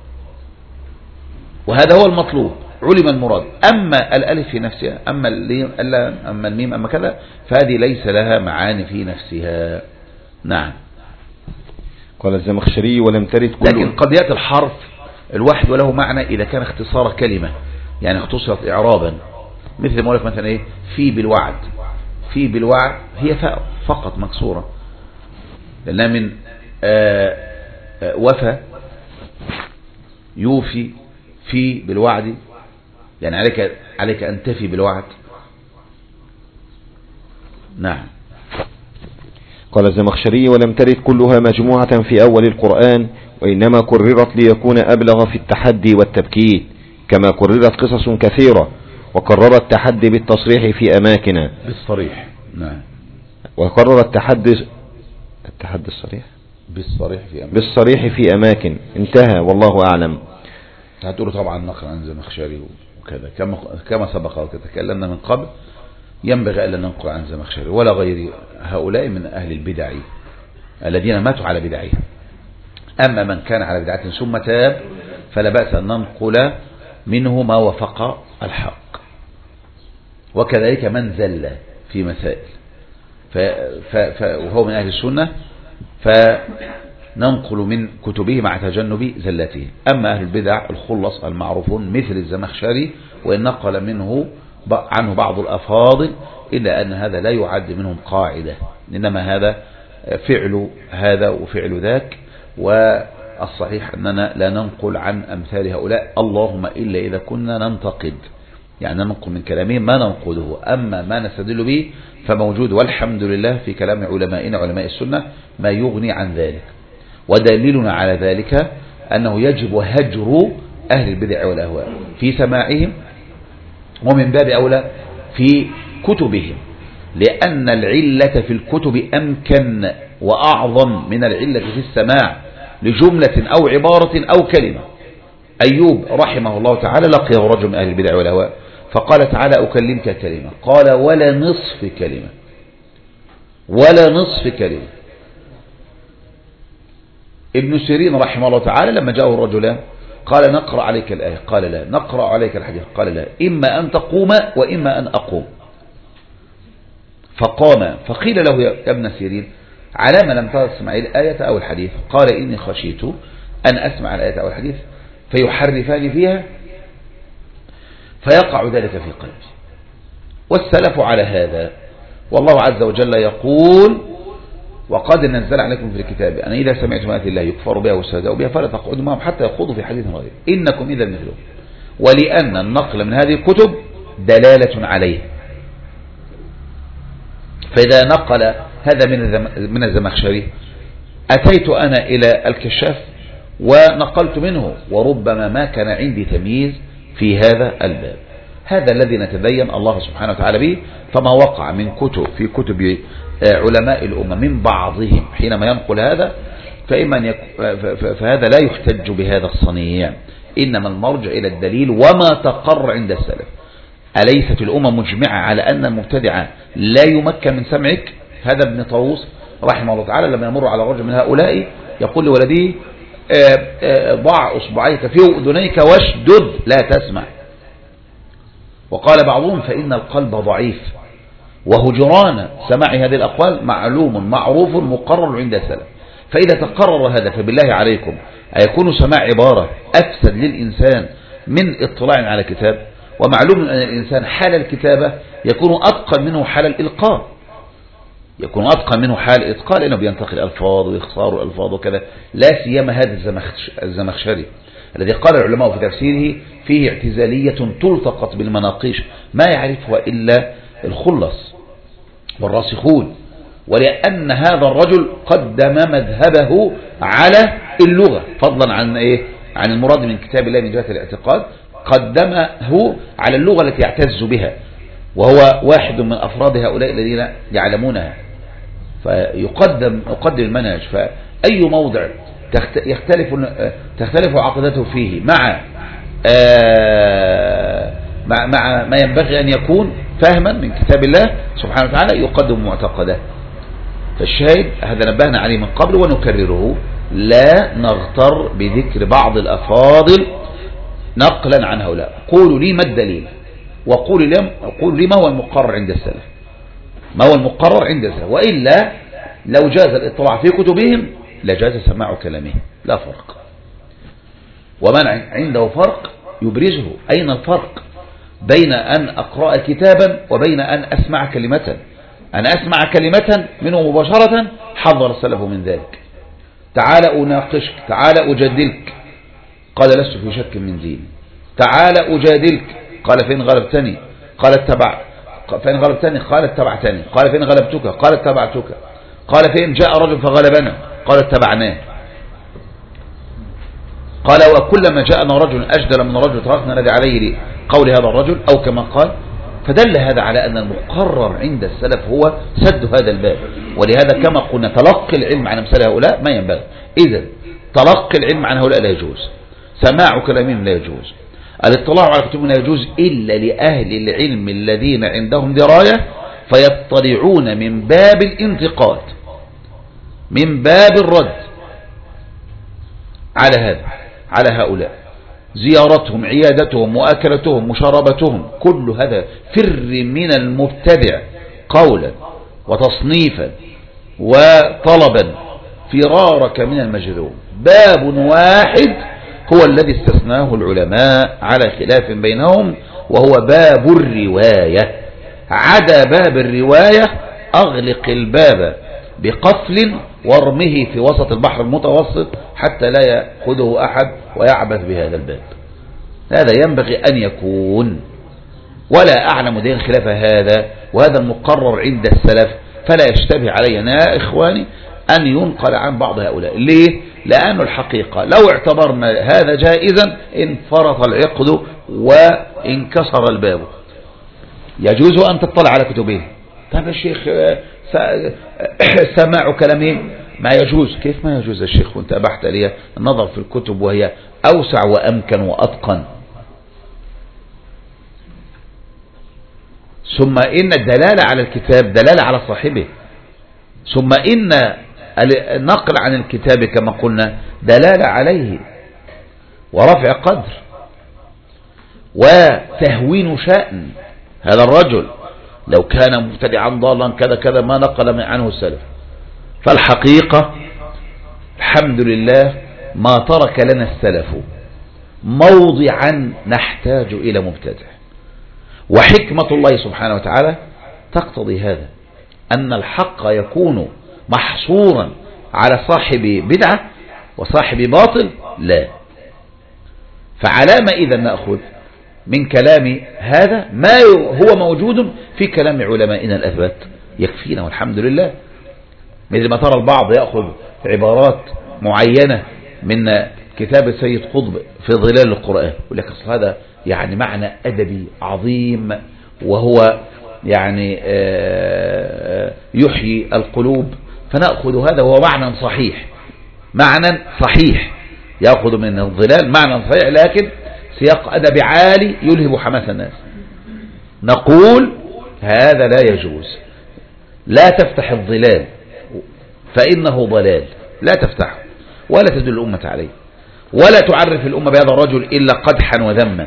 وهذا هو المطلوب، علم المراد. أما الألف في نفسها، أما الميم، أما كذا، فهذه ليس لها معاني في نفسها. نعم. قال الزمخشري ولم ترد لكن قد يأتي الحرف الواحد وله معنى إذا كان اختصار كلمة، يعني اختصرت إعرابا، مثل ما أقول لك مثلا إيه في بالوعد. في بالوعد هي فاء فقط مكسورة، لأنها من وفى يوفي، في بالوعد، يعني عليك أن تفي بالوعد. نعم. قال الزمخشري ولم ترد كلها مجموعة في أول القرآن، وإنما كررت ليكون أبلغ في التحدي والتبكيت، كما كررت قصص كثيرة، وكرر التحدي بالتصريح في أماكن بالصريح. نعم. وكرر التحدي الصريح بالصريح في أماكن. انتهى والله أعلم. هتقول طبعا نقل عن زمخشري وكذا كما سبق وتكلمنا من قبل، ينبغي ألا ننقل عن زمخشري ولا غير هؤلاء من أهل البدع الذين ماتوا على بدعهم. أما من كان على بدعته ثم تاب فلا بأس أن ننقل منه ما وفق الحق، وكذلك من زل في مسائل وهو من أهل السنة فننقل من كتبه مع تجنب زلته. أما أهل البدع الخلص المعروفون مثل الزمخشري وإن نقل عنه بعض الأفاضل، إلا أن هذا لا يعد منهم قاعدة، إنما هذا فعل هذا وفعل ذاك. والصحيح أننا لا ننقل عن أمثال هؤلاء، اللهم إلا إذا كنا ننتقد، يعني ننقل من كلامهم ما ننقده. أما ما نستدل به فموجود والحمد لله في كلام علمائنا علماء السنة ما يغني عن ذلك. ودليلنا على ذلك أنه يجب هجر أهل البدع والأهواء في سماعهم، ومن باب أولى في كتبهم، لأن العلة في الكتب أمكن وأعظم من العلة في السماع لجملة أو عبارة أو كلمة. أيوب رحمه الله تعالى لقيه رجل من أهل البدع والأهواء فقال تعالى أكلمك كلمة، قال ولا نصف كلمة، ولا نصف كلمة. ابن سيرين رحمه الله تعالى لما جاءه الرجلان قال نقرأ عليك الآية، قال لا. نقرأ عليك الحديث، قال لا. إما أن تقوم وإما أن أقوم. فقام، فقيل له يا ابن سيرين على ما لم تسمع الآية أو الحديث؟ قال إني خشيت أن أسمع الآية أو الحديث فيحرفان فيها فيقع ذلك في قلبي. والسلف على هذا، والله عز وجل يقول وقد نزل عليكم في الكتاب أن إذا سمعتم آيات الله يكفر بها ويستهزأ بها فلا تقعدوا معهم حتى يخوضوا في حديث غيره إنكم إذا مثلهم. ولأن النقل من هذه الكتب دلالة عليه، فإذا نقل هذا من الزمخشري أتيت أنا إلى الكشاف ونقلت منه، وربما ما كان عندي تمييز في هذا الباب. هذا الذي نتدين الله سبحانه وتعالى به. فما وقع من كتب في كتب علماء الأمة من بعضهم حينما ينقل هذا فهذا لا يحتج بهذا الصنيع، إنما المرجع إلى الدليل وما تقر عند السلف. أليست الأمة مجمعة على أن المبتدع لا يمكن من سمعك؟ هذا ابن طاووس رحمه الله تعالى لما يمر على رجل من هؤلاء يقول لولده ضع أصبعيك في أذنيك واشدد لا تسمع. وقال بعضهم فإن القلب ضعيف، وهجران سماع هذه الأقوال معلوم معروف مقرر عند السلف. فإذا تقرر هذا فبالله عليكم أيكون سماع عبارة أفسد للإنسان من اطلاع على كتاب؟ ومعلوم أن الإنسان حال الكتابة يكون أتقن منه حال الإلقاء، يكون أتقن منه حال الإتقان، لأنه بينتقل الألفاظ ويخسار الألفاظ وكذا. لا سيما هذا الزمخشري الذي قال العلماء في تفسيره فيه اعتزالية تلتقط بالمناقيش ما يعرفها إلا الخلص والراسخون، ولأن هذا الرجل قدم مذهبه على اللغة فضلا عن عن المراد من كتاب الله من جهة الاعتقاد، قدمه على اللغة التي يعتز بها، وهو واحد من أفراد هؤلاء الذين يعلمونها. فيقدم المنهج، فأي موضع تختلف عقيدته فيه مع ما ينبغي أن يكون فهما من كتاب الله سبحانه وتعالى يقدم معتقده. فالشاهد هذا نبهنا عليه من قبل ونكرره، لا نغتر بذكر بعض الأفاضل نقلا عن هؤلاء. قولوا لي ما الدليل، وقولوا لي ما هو المقرر عند السلف، ما هو المقرر عند السلف، وإلا لو جاز الاطلاع في كتبهم لجاز سماع كلامهم، لا فرق. ومن عنده فرق يبرزه. أين الفرق بين أن أقرأ كتابا وبين أن أسمع كلمة؟ أن أسمع كلمة منه مباشرة حذر السلف من ذلك. تعال أناقشك، تعال أجادلك، قال لست في شك من ديني. تعال أجادلك، قال فإن غلبتني قال فإن غلبتني قال اتبعتني، قال فإن غلبتك قال اتبعتك، قال فإن جاء رجل فغلبنا قال اتبعناه، قال وكلما جاءنا رجل أجدل من رجل تركنا الذي عليه قول هذا الرجل، أو كما قال. فدل هذا على أن المقرر عند السلف هو سد هذا الباب. ولهذا كما قلنا تلقي العلم عن أمثال هؤلاء ما ينبغي. إذا تلقي العلم عن هؤلاء لا يجوز، سماع كلامهم لا يجوز، الاطلاع على كتبهم لا يجوز إلا لأهل العلم الذين عندهم دراية فيطلعون من باب الانتقاد، من باب الرد على هؤلاء، زيارتهم، عيادتهم، مؤاكلتهم، مشاربتهم، كل هذا فر من المبتدع قولا وتصنيفا وطلبا فرارك من المجذوم. باب واحد هو الذي استثناه العلماء على خلاف بينهم، وهو باب الرواية. عدا باب الرواية أغلق الباب بقفل وارمه في وسط البحر المتوسط حتى لا يأخذه أحد ويعبث بهذا الباب. هذا ينبغي أن يكون، ولا أعلم دين خلاف هذا، وهذا المقرر عند السلف. فلا يشتبه علينا يا إخواني أن ينقل عن بعض هؤلاء. ليه؟ لأن الحقيقة لو اعتبرنا هذا جائزا انفرط العقد وانكسر الباب. يجوز أن تطلع على كتبه. طيب يا شيخ سماع كلامه ما يجوز. كيف ما يجوز يا شيخ وانت أبحت لي النظر في الكتب وهي أوسع وأمكن وأتقن؟ ثم إن الدلالة على الكتاب دلالة على صاحبه، ثم إن النقل عن الكتاب كما قلنا دلالة عليه ورفع قدر وتهوين شأن هذا الرجل. لو كان مبتدعا ضالا كذا كذا ما نقل عنه السلف. فالحقيقة الحمد لله ما ترك لنا السلف موضعا نحتاج إلى مبتدع، وحكمة الله سبحانه وتعالى تقتضي هذا، أن الحق يكون محصورا على صاحب بدعة وصاحب باطل. لا. فعلام إذا نأخذ من كلام هذا ما هو موجود في كلام علمائنا الأثبات يكفينا والحمد لله. مثل ما ترى البعض يأخذ عبارات معينة من كتاب سيد قطب في ظلال القرآن، يقول لك أصل هذا يعني معنى أدبي عظيم، وهو يعني يحيي القلوب، فنأخذ هذا وهو معنى صحيح، معنى صحيح يأخذ من الظلال معنى صحيح، لكن سياق أدب عالي يلهب حماس الناس. نقول هذا لا يجوز. لا تفتح الظلال فإنه ضلال، لا تفتحه ولا تدل الأمة عليه، ولا تعرف الأمة بهذا الرجل إلا قدحا وذما.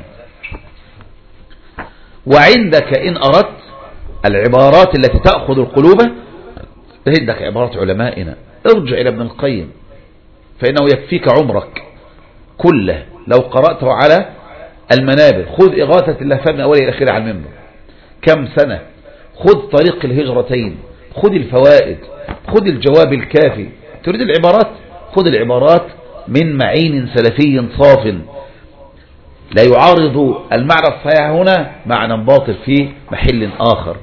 وعندك إن أردت العبارات التي تأخذ القلوب عندك عبارات علمائنا ارجع إلى ابن القيم فإنه يكفيك عمرك كله لو قرأته على المنابر. خذ إغاثة اللهفان من أوله إلى آخره على المنبر، كم سنة. خذ طريق الهجرتين، خذ الفوائد، خذ الجواب الكافي. تريد العبارات، خذ العبارات من معين سلفي صاف لا يعارض المعنى الصحيح هنا معنى باطل في محل آخر.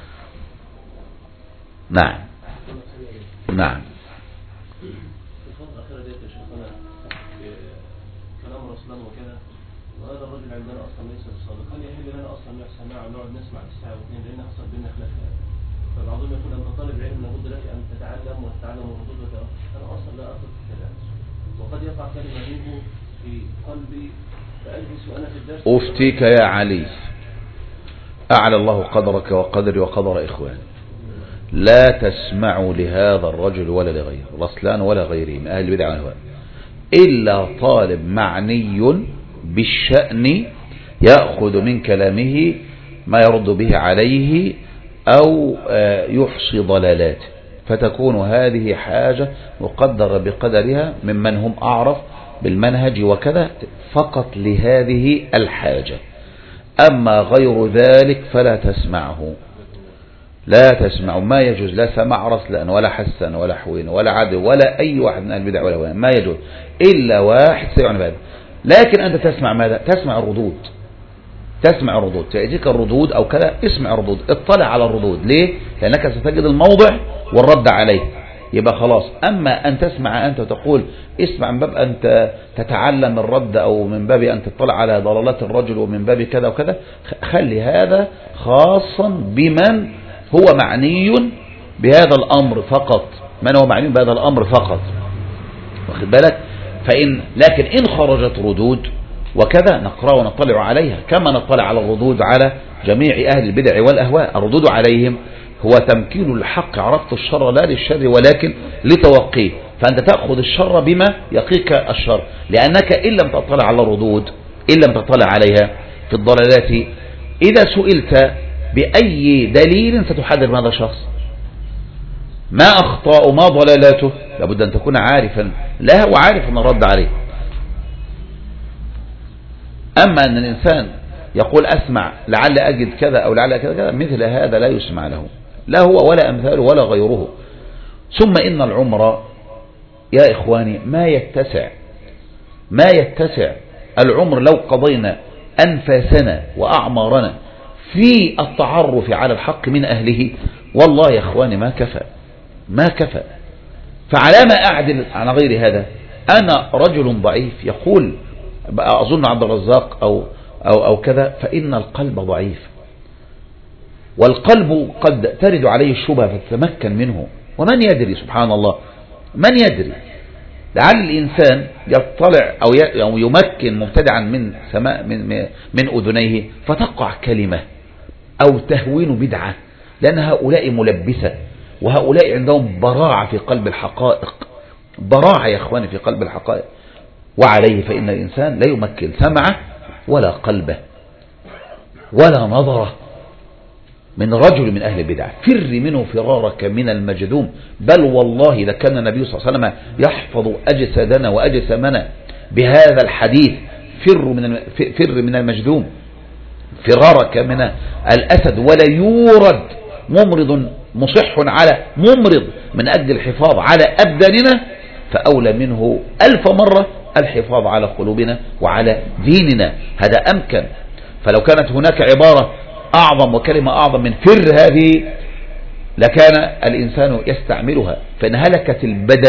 نعم نعم. وهذا الرجل عندنا اصلا ليس بالصادق، هل يحل لنا اصلا نسمع ونقعد نسمع الساعه واثنين لان حصل بيننا خلاف؟ فبعضهم يقول انت طالب علم لابد لك ان تتعلم وتتعلم الردود انا اصلا لا اثق في الكلام، وقد يقع كلمه منه في قلبي فالبس وانا في الدرس. افتيك يا علي، اعلى الله قدرك وقدري وقدر اخواني، لا تسمعوا لهذا الرجل ولا لغيره رسلان ولا غيره من اهل البدع والهواء الا طالب معني بالشأن يأخذ من كلامه ما يرد به عليه أو يحصي ضلالاته، فتكون هذه حاجة مقدرة بقدرها ممن هم أعرف بالمنهج وكذا فقط لهذه الحاجة. أما غير ذلك فلا تسمعه، لا تسمع، ما يجوز لا سمع رسلان ولا حسن ولا حوين ولا عدو ولا أي واحد من البدع ولا هوان، ما يجوز إلا واحد سيعني بهذا. لكن أنت تسمع ماذا؟ تسمع الردود، تسمع الردود، تأتيك الردود أو كذا، اسمع الردود، اطلع على الردود. ليه؟ لأنك ستجد الموضع والرد عليه، يبقى خلاص. أما أن تسمع أنت وتقول اسمع من باب أنت تتعلم الرد أو من باب أن تطلع على ضلالات الرجل ومن باب كذا وكذا، خلي هذا خاصا بمن هو معني بهذا الأمر فقط، من هو معني بهذا الأمر فقط، واخد بالك؟ لكن إن خرجت ردود وكذا نقرأ ونطلع عليها كما نطلع على الردود على جميع أهل البدع والأهواء. الردود عليهم هو تمكين الحق، عرفت الشر لا للشر ولكن لتوقيه، فأنت تأخذ الشر بما يقيك الشر، لأنك إن لم تطلع على الردود، إن لم تطلع عليها في الضلالات، إذا سئلت بأي دليل ستحذر من هذا الشخص، ما أخطاء ما ضلالاته، لابد أن تكون عارفا لها وعارف أن الرد عليه. أما أن الإنسان يقول أسمع لعل أجد كذا أو لعل كذا، مثل هذا لا يسمع له، لا هو ولا أمثاله ولا غيره. ثم إن العمر يا إخواني ما يتسع العمر لو قضينا أنفاسنا وأعمارنا في التعرف على الحق من أهله، والله يا إخواني ما كفى. فعلى ما أعدل عن غير هذا؟ أنا رجل ضعيف، يقول أظن عبد الرزاق أو كذا، فإن القلب ضعيف، والقلب قد ترد عليه الشبهة فتتمكن منه، ومن يدري سبحان الله، من يدري، لعل الإنسان يطلع أو يمكن مبتدعا من سماء من أذنيه فتقع كلمة أو تهوين بدعة، لأن هؤلاء ملبسة، وهؤلاء عندهم براعة في قلب الحقائق، براعة يا إخواني في قلب الحقائق. وعليه فإن الإنسان لا يمكن سمعه ولا قلبه ولا نظره من رجل من أهل البدع. فر منه فرارك من المجذوم، بل والله لكان النبي صلى الله عليه وسلم يحفظ أجسادنا وأجسامنا بهذا الحديث: فر من المجذوم فرارك من الأسد، ولا يورد ممرض مصح على ممرض من أجل الحفاظ على أبداننا، فأولى منه 1000 مرة الحفاظ على قلوبنا وعلى ديننا. هذا أمكن. فلو كانت هناك عبارة أعظم وكلمة أعظم من فر هذه لكان الإنسان يستعملها، فإن هلكت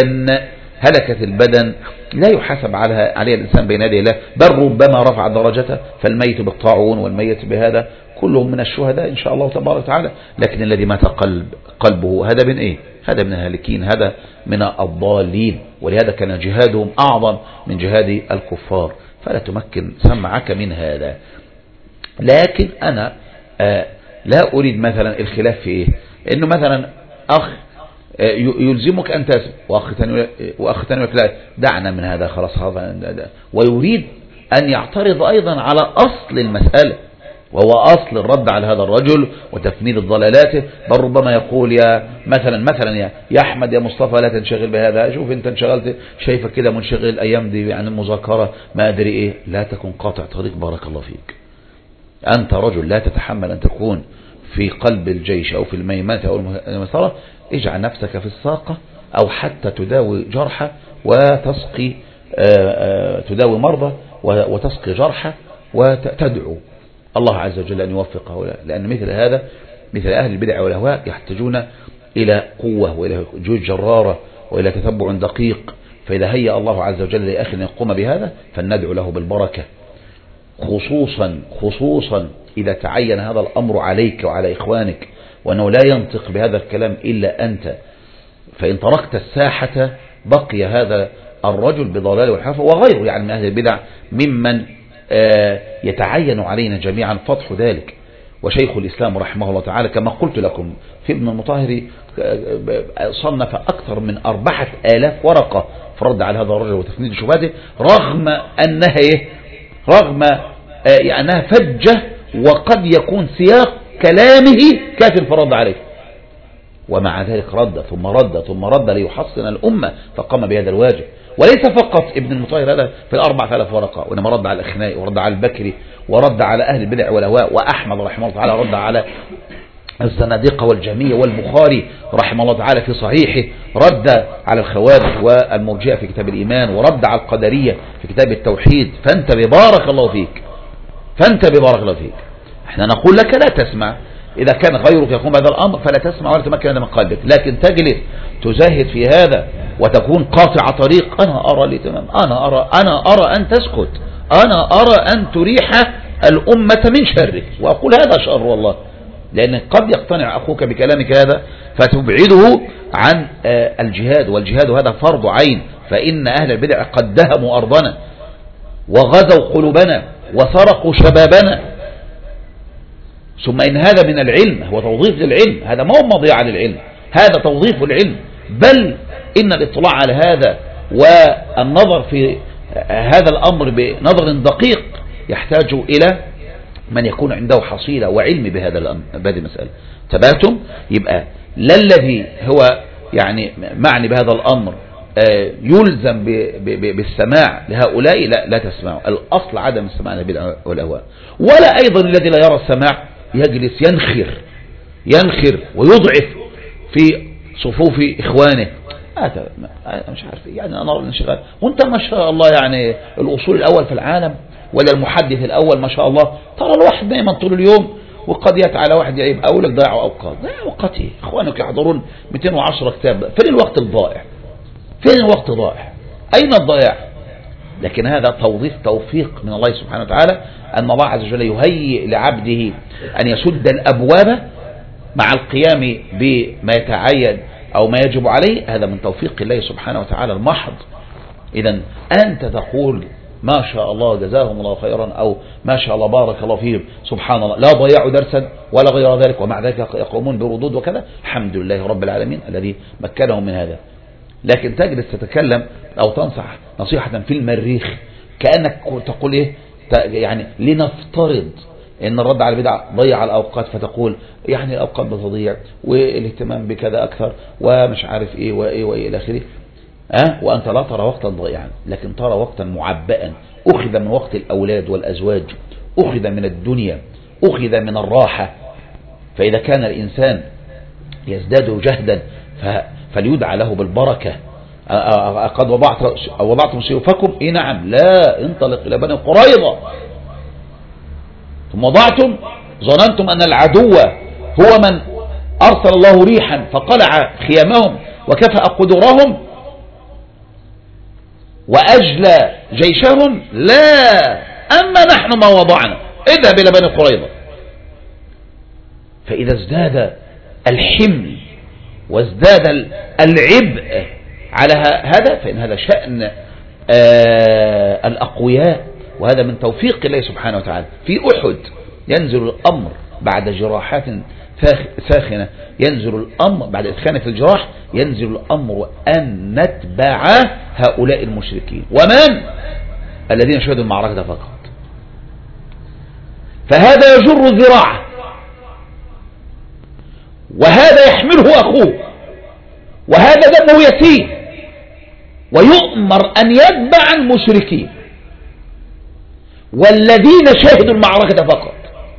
البدن لا يحاسب عليها الإنسان بين يدي الله، بل ربما رفع درجته، فالميت بالطاعون والميت بهذا كلهم من الشهداء إن شاء الله تبارك وتعالى. لكن الذي مات قلبه هذا من إيه؟ هذا من الهالكين، هذا من الضالين، ولهذا كان جهادهم أعظم من جهاد الكفار، فلا تمكن سمعك من هذا. لكن أنا لا أريد مثلا الخلاف في إيه؟ إنه مثلا أخ يلزمك أن تسمع وأخ ثاني يقول لا دعنا من هذا خلاص، هذا ويريد أن يعترض أيضا على أصل المسألة، وهو أصل الرد على هذا الرجل وتفنيد ضلالاته. بل ربما يقول يا مثلا يا أحمد يا مصطفى لا تنشغل بهذا، شوف أنت انشغلت، شايفك كده منشغل الأيام دي عن المذاكرة ما أدري إيه. لا تكن قاطع طريق، بارك الله فيك. أنت رجل لا تتحمل أن تكون في قلب الجيش أو في الميمنة أو المسارة، اجعل نفسك في الساقة أو حتى تداوي جرحى وتسقي تداوي مرضى وتسقي جرحى وتدعو الله عز وجل أن يوفق هؤلاء. لأن مثل أهل البدع والأهواء يحتاجون إلى قوة وإلى جهود جرارة وإلى تتبع دقيق. فإذا هيأ الله عز وجل لأخي أن يقوم بهذا فلندعو له بالبركة، خصوصا إذا تعين هذا الأمر عليك وعلى إخوانك وأنه لا ينطق بهذا الكلام إلا أنت. فإن تركت الساحة بقي هذا الرجل بضلال والحافة وغيره يعني من أهل البدع ممن يتعين علينا جميعا فضح ذلك. وشيخ الإسلام رحمه الله تعالى كما قلت لكم في ابن المطهر صنف أكثر من 4000 ورقة في الرد على هذا الرجل وتفنيد شبهاته، رغم أنها فجة وقد يكون سياق كلامه كافٍ في الرد عليه، ومع ذلك رد ثم رد ليحصن الأمة فقام بهذا الواجب. وليس فقط ابن المطهر هذا في 4000 ورقة، وإنما رد على الأخنائي ورد على البكري ورد على أهل البدع والأهواء، وأحمد رحمه الله تعالى رد على الزنادقة والجهمية، والبخاري رحمه الله تعالى في صحيحه رد على الخوارج والمرجئة في كتاب الإيمان، ورد على القدرية في كتاب التوحيد. فانتبه بارك الله فيك. احنا نقول لك لا تسمع، إذا كان غيرك يقوم بهذا الأمر فلا تسمع ولا تمكن هذا من قلبك، لكن تجلس تزاهد في هذا وتكون قاطع طريق. أنا أرى الاتمام، أنا أرى أن تسكت، أنا أرى أن تريح الأمة من شرك، وأقول هذا شر والله، لأن قد يقتنع أخوك بكلامك هذا فتبعده عن الجهاد، والجهاد هذا فرض عين. فإن أهل البدع قد دهموا أرضنا وغزوا قلوبنا وسرقوا شبابنا. ثم إن هذا من العلم، هو توظيف للعلم، هذا ما هو مضيعة للعلم، هذا توظيف العلم. بل إن الاطلاع على هذا والنظر في هذا الأمر بنظر دقيق يحتاج إلى من يكون عنده حصيلة وعلم بهذه المسألة. تباتم يبقى لا الذي هو يعني معني بهذا الأمر يلزم بالسماع لهؤلاء، لا تسمعوا. الأصل عدم السماع للبدع والأهواء. ولا أيضا الذي لا يرى السماع يجلس ينخر ويضعف في صفوف إخوانه. مش عارف يعني أنا أرى الانشغال، وانت ما شاء الله يعني الأصول الأول في العالم ولا المحدث الأول ما شاء الله. ترى الواحد دائما طول اليوم وقد يأتي على واحد يعيب أقول لك ضيعوا أوقات. ضيع وقتي، إخوانك يحضرون 210 كتاب، فين الوقت الضائع؟ أين الضياع؟ لكن هذا توفيق من الله سبحانه وتعالى، أن الله عز وجل يهيئ لعبده أن يسد الأبواب مع القيام بما يتعين أو ما يجب عليه. هذا من توفيق الله سبحانه وتعالى المحض. إذن أنت تقول ما شاء الله جزاهم الله خيرا، أو ما شاء الله بارك الله فيهم، سبحان الله، لا ضيعوا درسا ولا غير ذلك، ومع ذلك يقومون بردود وكذا. الحمد لله رب العالمين الذي مكنهم من هذا. لكن تجلس تتكلم أو تنصح نصيحة في المريخ كأنك تقول إيه يعني لنفترض إن الرد على البدع ضيع الأوقات، فتقول يعني الأوقات بتضيع والاهتمام بكذا أكثر ومش عارف إيه وإيه إلى آخره. وأنت لا ترى وقتا ضيعا، لكن ترى وقتا معبئا، أخذ من وقت الأولاد والأزواج، أخذ من الدنيا، أخذ من الراحة. فإذا كان الإنسان يزداد جهدا فليدعى له بالبركة. قد وضعتم سيوفكم؟ إيه نعم. لا، انطلق إلى بني قريظة. ثم وضعتم ظننتم أن العدو هو من أرسل الله ريحا فقلع خيامهم وكفأ قدورهم وأجلى جيشهم. لا، أما نحن ما وضعنا، اذهب إلى بني قريظة. فإذا ازداد الحمل وازداد العبء على هذا فإن هذا شأن الأقوياء، وهذا من توفيق الله سبحانه وتعالى. في أحد ينزل الأمر بعد جراحات ساخنة، ينزل الأمر بعد إسخانة الجراح، ينزل الأمر أن نتبع هؤلاء المشركين. ومن الذين شهدوا المعركة فقط. فهذا يجر الذراع، وهذا يحمله أخوه، وهذا دمه يسيل، ويؤمر أن يتبع المشركين والذين شاهدوا المعركة فقط.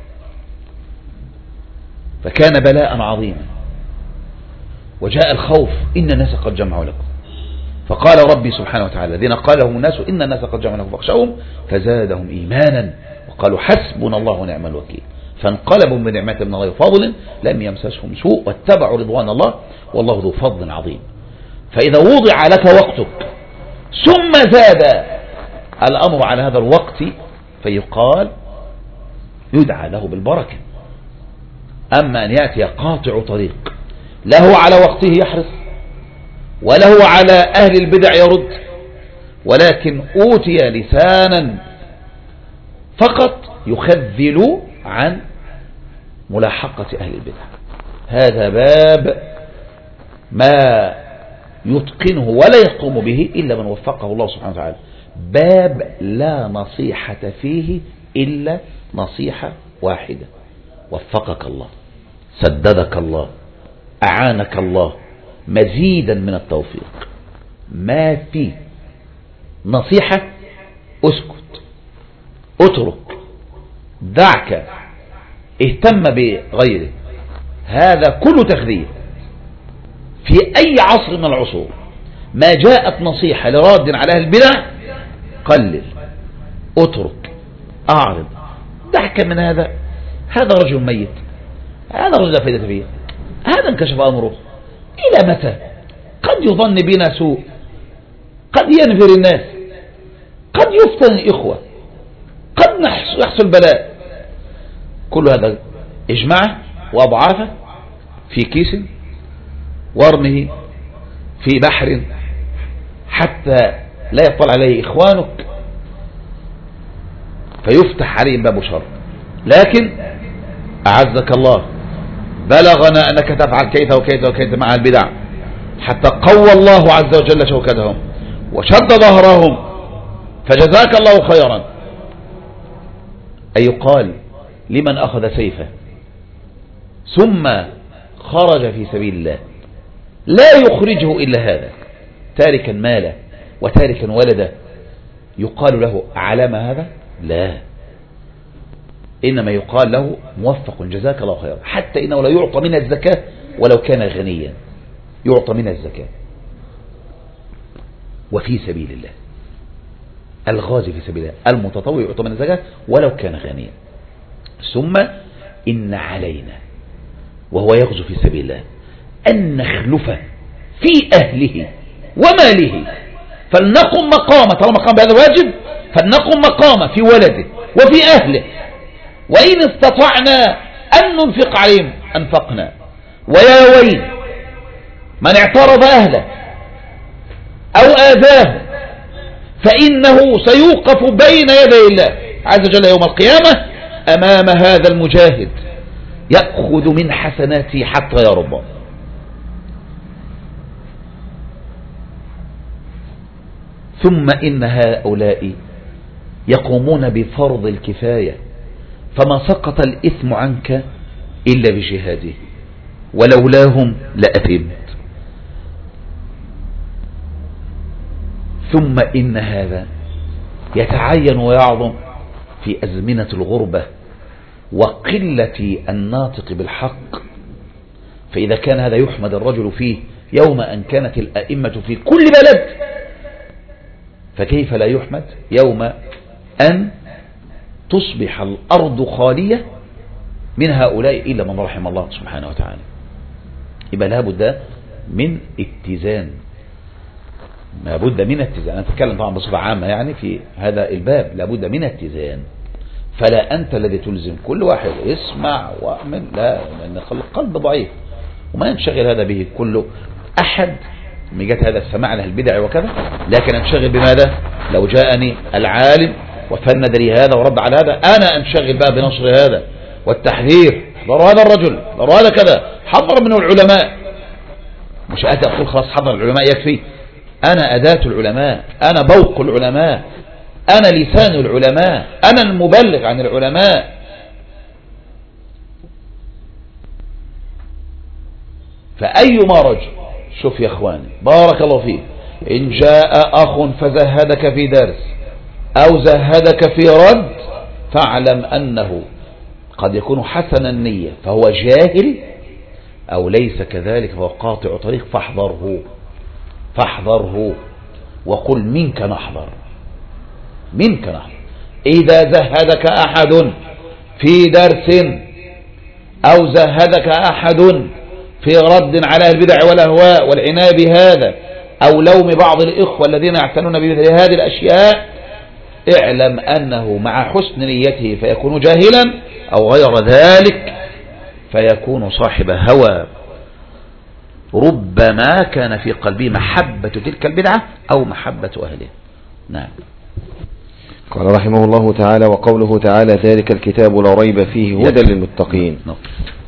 فكان بلاء عظيما. وجاء الخوف، إن الناس قد جمعوا لكم، فقال ربي سبحانه وتعالى الذين قال لهم الناس إن الناس قد جمعوا لكم فاخشوهم فزادهم إيمانا وقالوا حسبنا الله ونعم الوكيل، فانقلبوا بنعمة من الله وفضل لم يمسسهم سوء واتبعوا رضوان الله والله ذو فضل عظيم. فإذا وضع لك وقتك ثم زاد الأمر على هذا الوقت فيقال يدعى له بالبركة. أما أن يأتي قاطع طريق له على وقته يحرص وله على أهل البدع يرد، ولكن أوتي لسانا فقط يخذل عن ملاحقة أهل البدع. هذا باب ما يتقنه ولا يقوم به إلا من وفقه الله سبحانه وتعالى، باب لا نصيحة فيه إلا نصيحة واحدة: وفقك الله، سددك الله، أعانك الله، مزيدا من التوفيق. ما في نصيحة اسكت، اترك، دعك، اهتم بغيره. هذا كله تخذيل. في أي عصر من العصور ما جاءت نصيحة لراد على أهل البدع قلل، اترك، أعرض، دعك من هذا. هذا رجل ميت، هذا رجل لا فائدة فيه، هذا انكشف أمره. إلى متى؟ قد يظن بنا سوء، قد ينفر الناس، قد يفتن الإخوة، قد يحصل بلاء. كل هذا اجمعه وأضعافه في كيس وارمه في بحر حتى لا يطلع عليه إخوانك فيفتح عليه باب شر. لكن أعزك الله بلغنا أنك تفعل كيف وكيف وكيف مع البدع حتى قوى الله عز وجل شوكتهم وشد ظهرهم، فجزاك الله خيرا. أي يقال لمن أخذ سيفه ثم خرج في سبيل الله لا يخرجه إلا هذا، تاركا ماله وتاركا ولده، يقال له علام هذا؟ لا، إنما يقال له موفق جزاك الله خيرا، حتى إنه لا يعطى من الزكاة ولو كان غنيا، يعطى من الزكاة. وفي سبيل الله الغازي في سبيل الله المتطوع يعطى من الزكاة ولو كان غنيا. ثم إن علينا وهو يغزو في سبيل الله أن نخلف في أهله وماله، فلنقم مقامه، طالما قام بهذا الواجب فلنقم مقامه في ولده وفي أهله، وإن استطعنا أن ننفق عليهم أنفقنا. ويا ويل من اعترض أهله أو آذاه فإنه سيوقف بين يدي الله عز وجل يوم القيامة أمام هذا المجاهد يأخذ من حسناته حتى يرضى. ثم إن هؤلاء يقومون بفرض الكفاية، فما سقط الإثم عنك إلا بجهاده، ولولاهم لأثمت. ثم إن هذا يتعين ويعظم في أزمنة الغربة وقلة الناطق بالحق. فإذا كان هذا يحمد الرجل فيه يوم أن كانت الأئمة في كل بلد، فكيف لا يحمد يوم أن تصبح الأرض خالية من هؤلاء إلا من رحم الله سبحانه وتعالى. يبقى لابد من اتزان، لابد من اتزان. أنا أتكلم طبعا بصفة عامة يعني في هذا الباب، لابد من اتزان. فلا أنت الذي تلزم كل واحد اسمع وأمن، لا، لأن القلب ضعيف وما ينشغل هذا به كله أحد من جهة هذا السماع له البدع وكذا. لكن أنشغل بماذا؟ لو جاءني العالم وفند لي هذا ورد على هذا، أنا أنشغل بقى بنشر هذا والتحذير، حضروا هذا الرجل، حضروا هذا كذا، حضر منه العلماء. مش أتي أقول خلاص حضر العلماء يكفي. أنا أداة العلماء، أنا بوق العلماء، أنا لسان العلماء، أنا المبلغ عن العلماء. فأيما رجل، شوف يا اخواني بارك الله فيك، إن جاء أخ فزهدك في درس أو زهدك في رد، فاعلم أنه قد يكون حسن النية فهو جاهل، أو ليس كذلك فهو قاطع طريق، فاحذره وقل منك نحذر. إذا زهدك أحد في درس أو زهدك أحد في رد على البدع والأهواء والعناية بهذا، أو لوم بعض الإخوة الذين يعتنون بمثل هذه الأشياء، اعلم أنه مع حسن نيته فيكون جاهلا، أو غير ذلك فيكون صاحب هوى، ربما كان في قلبه محبة تلك البدعة أو محبة أهلها. نعم. قال رحمه الله تعالى: وقوله تعالى: ذلك الكتاب لا ريب فيه هدى للمتقين.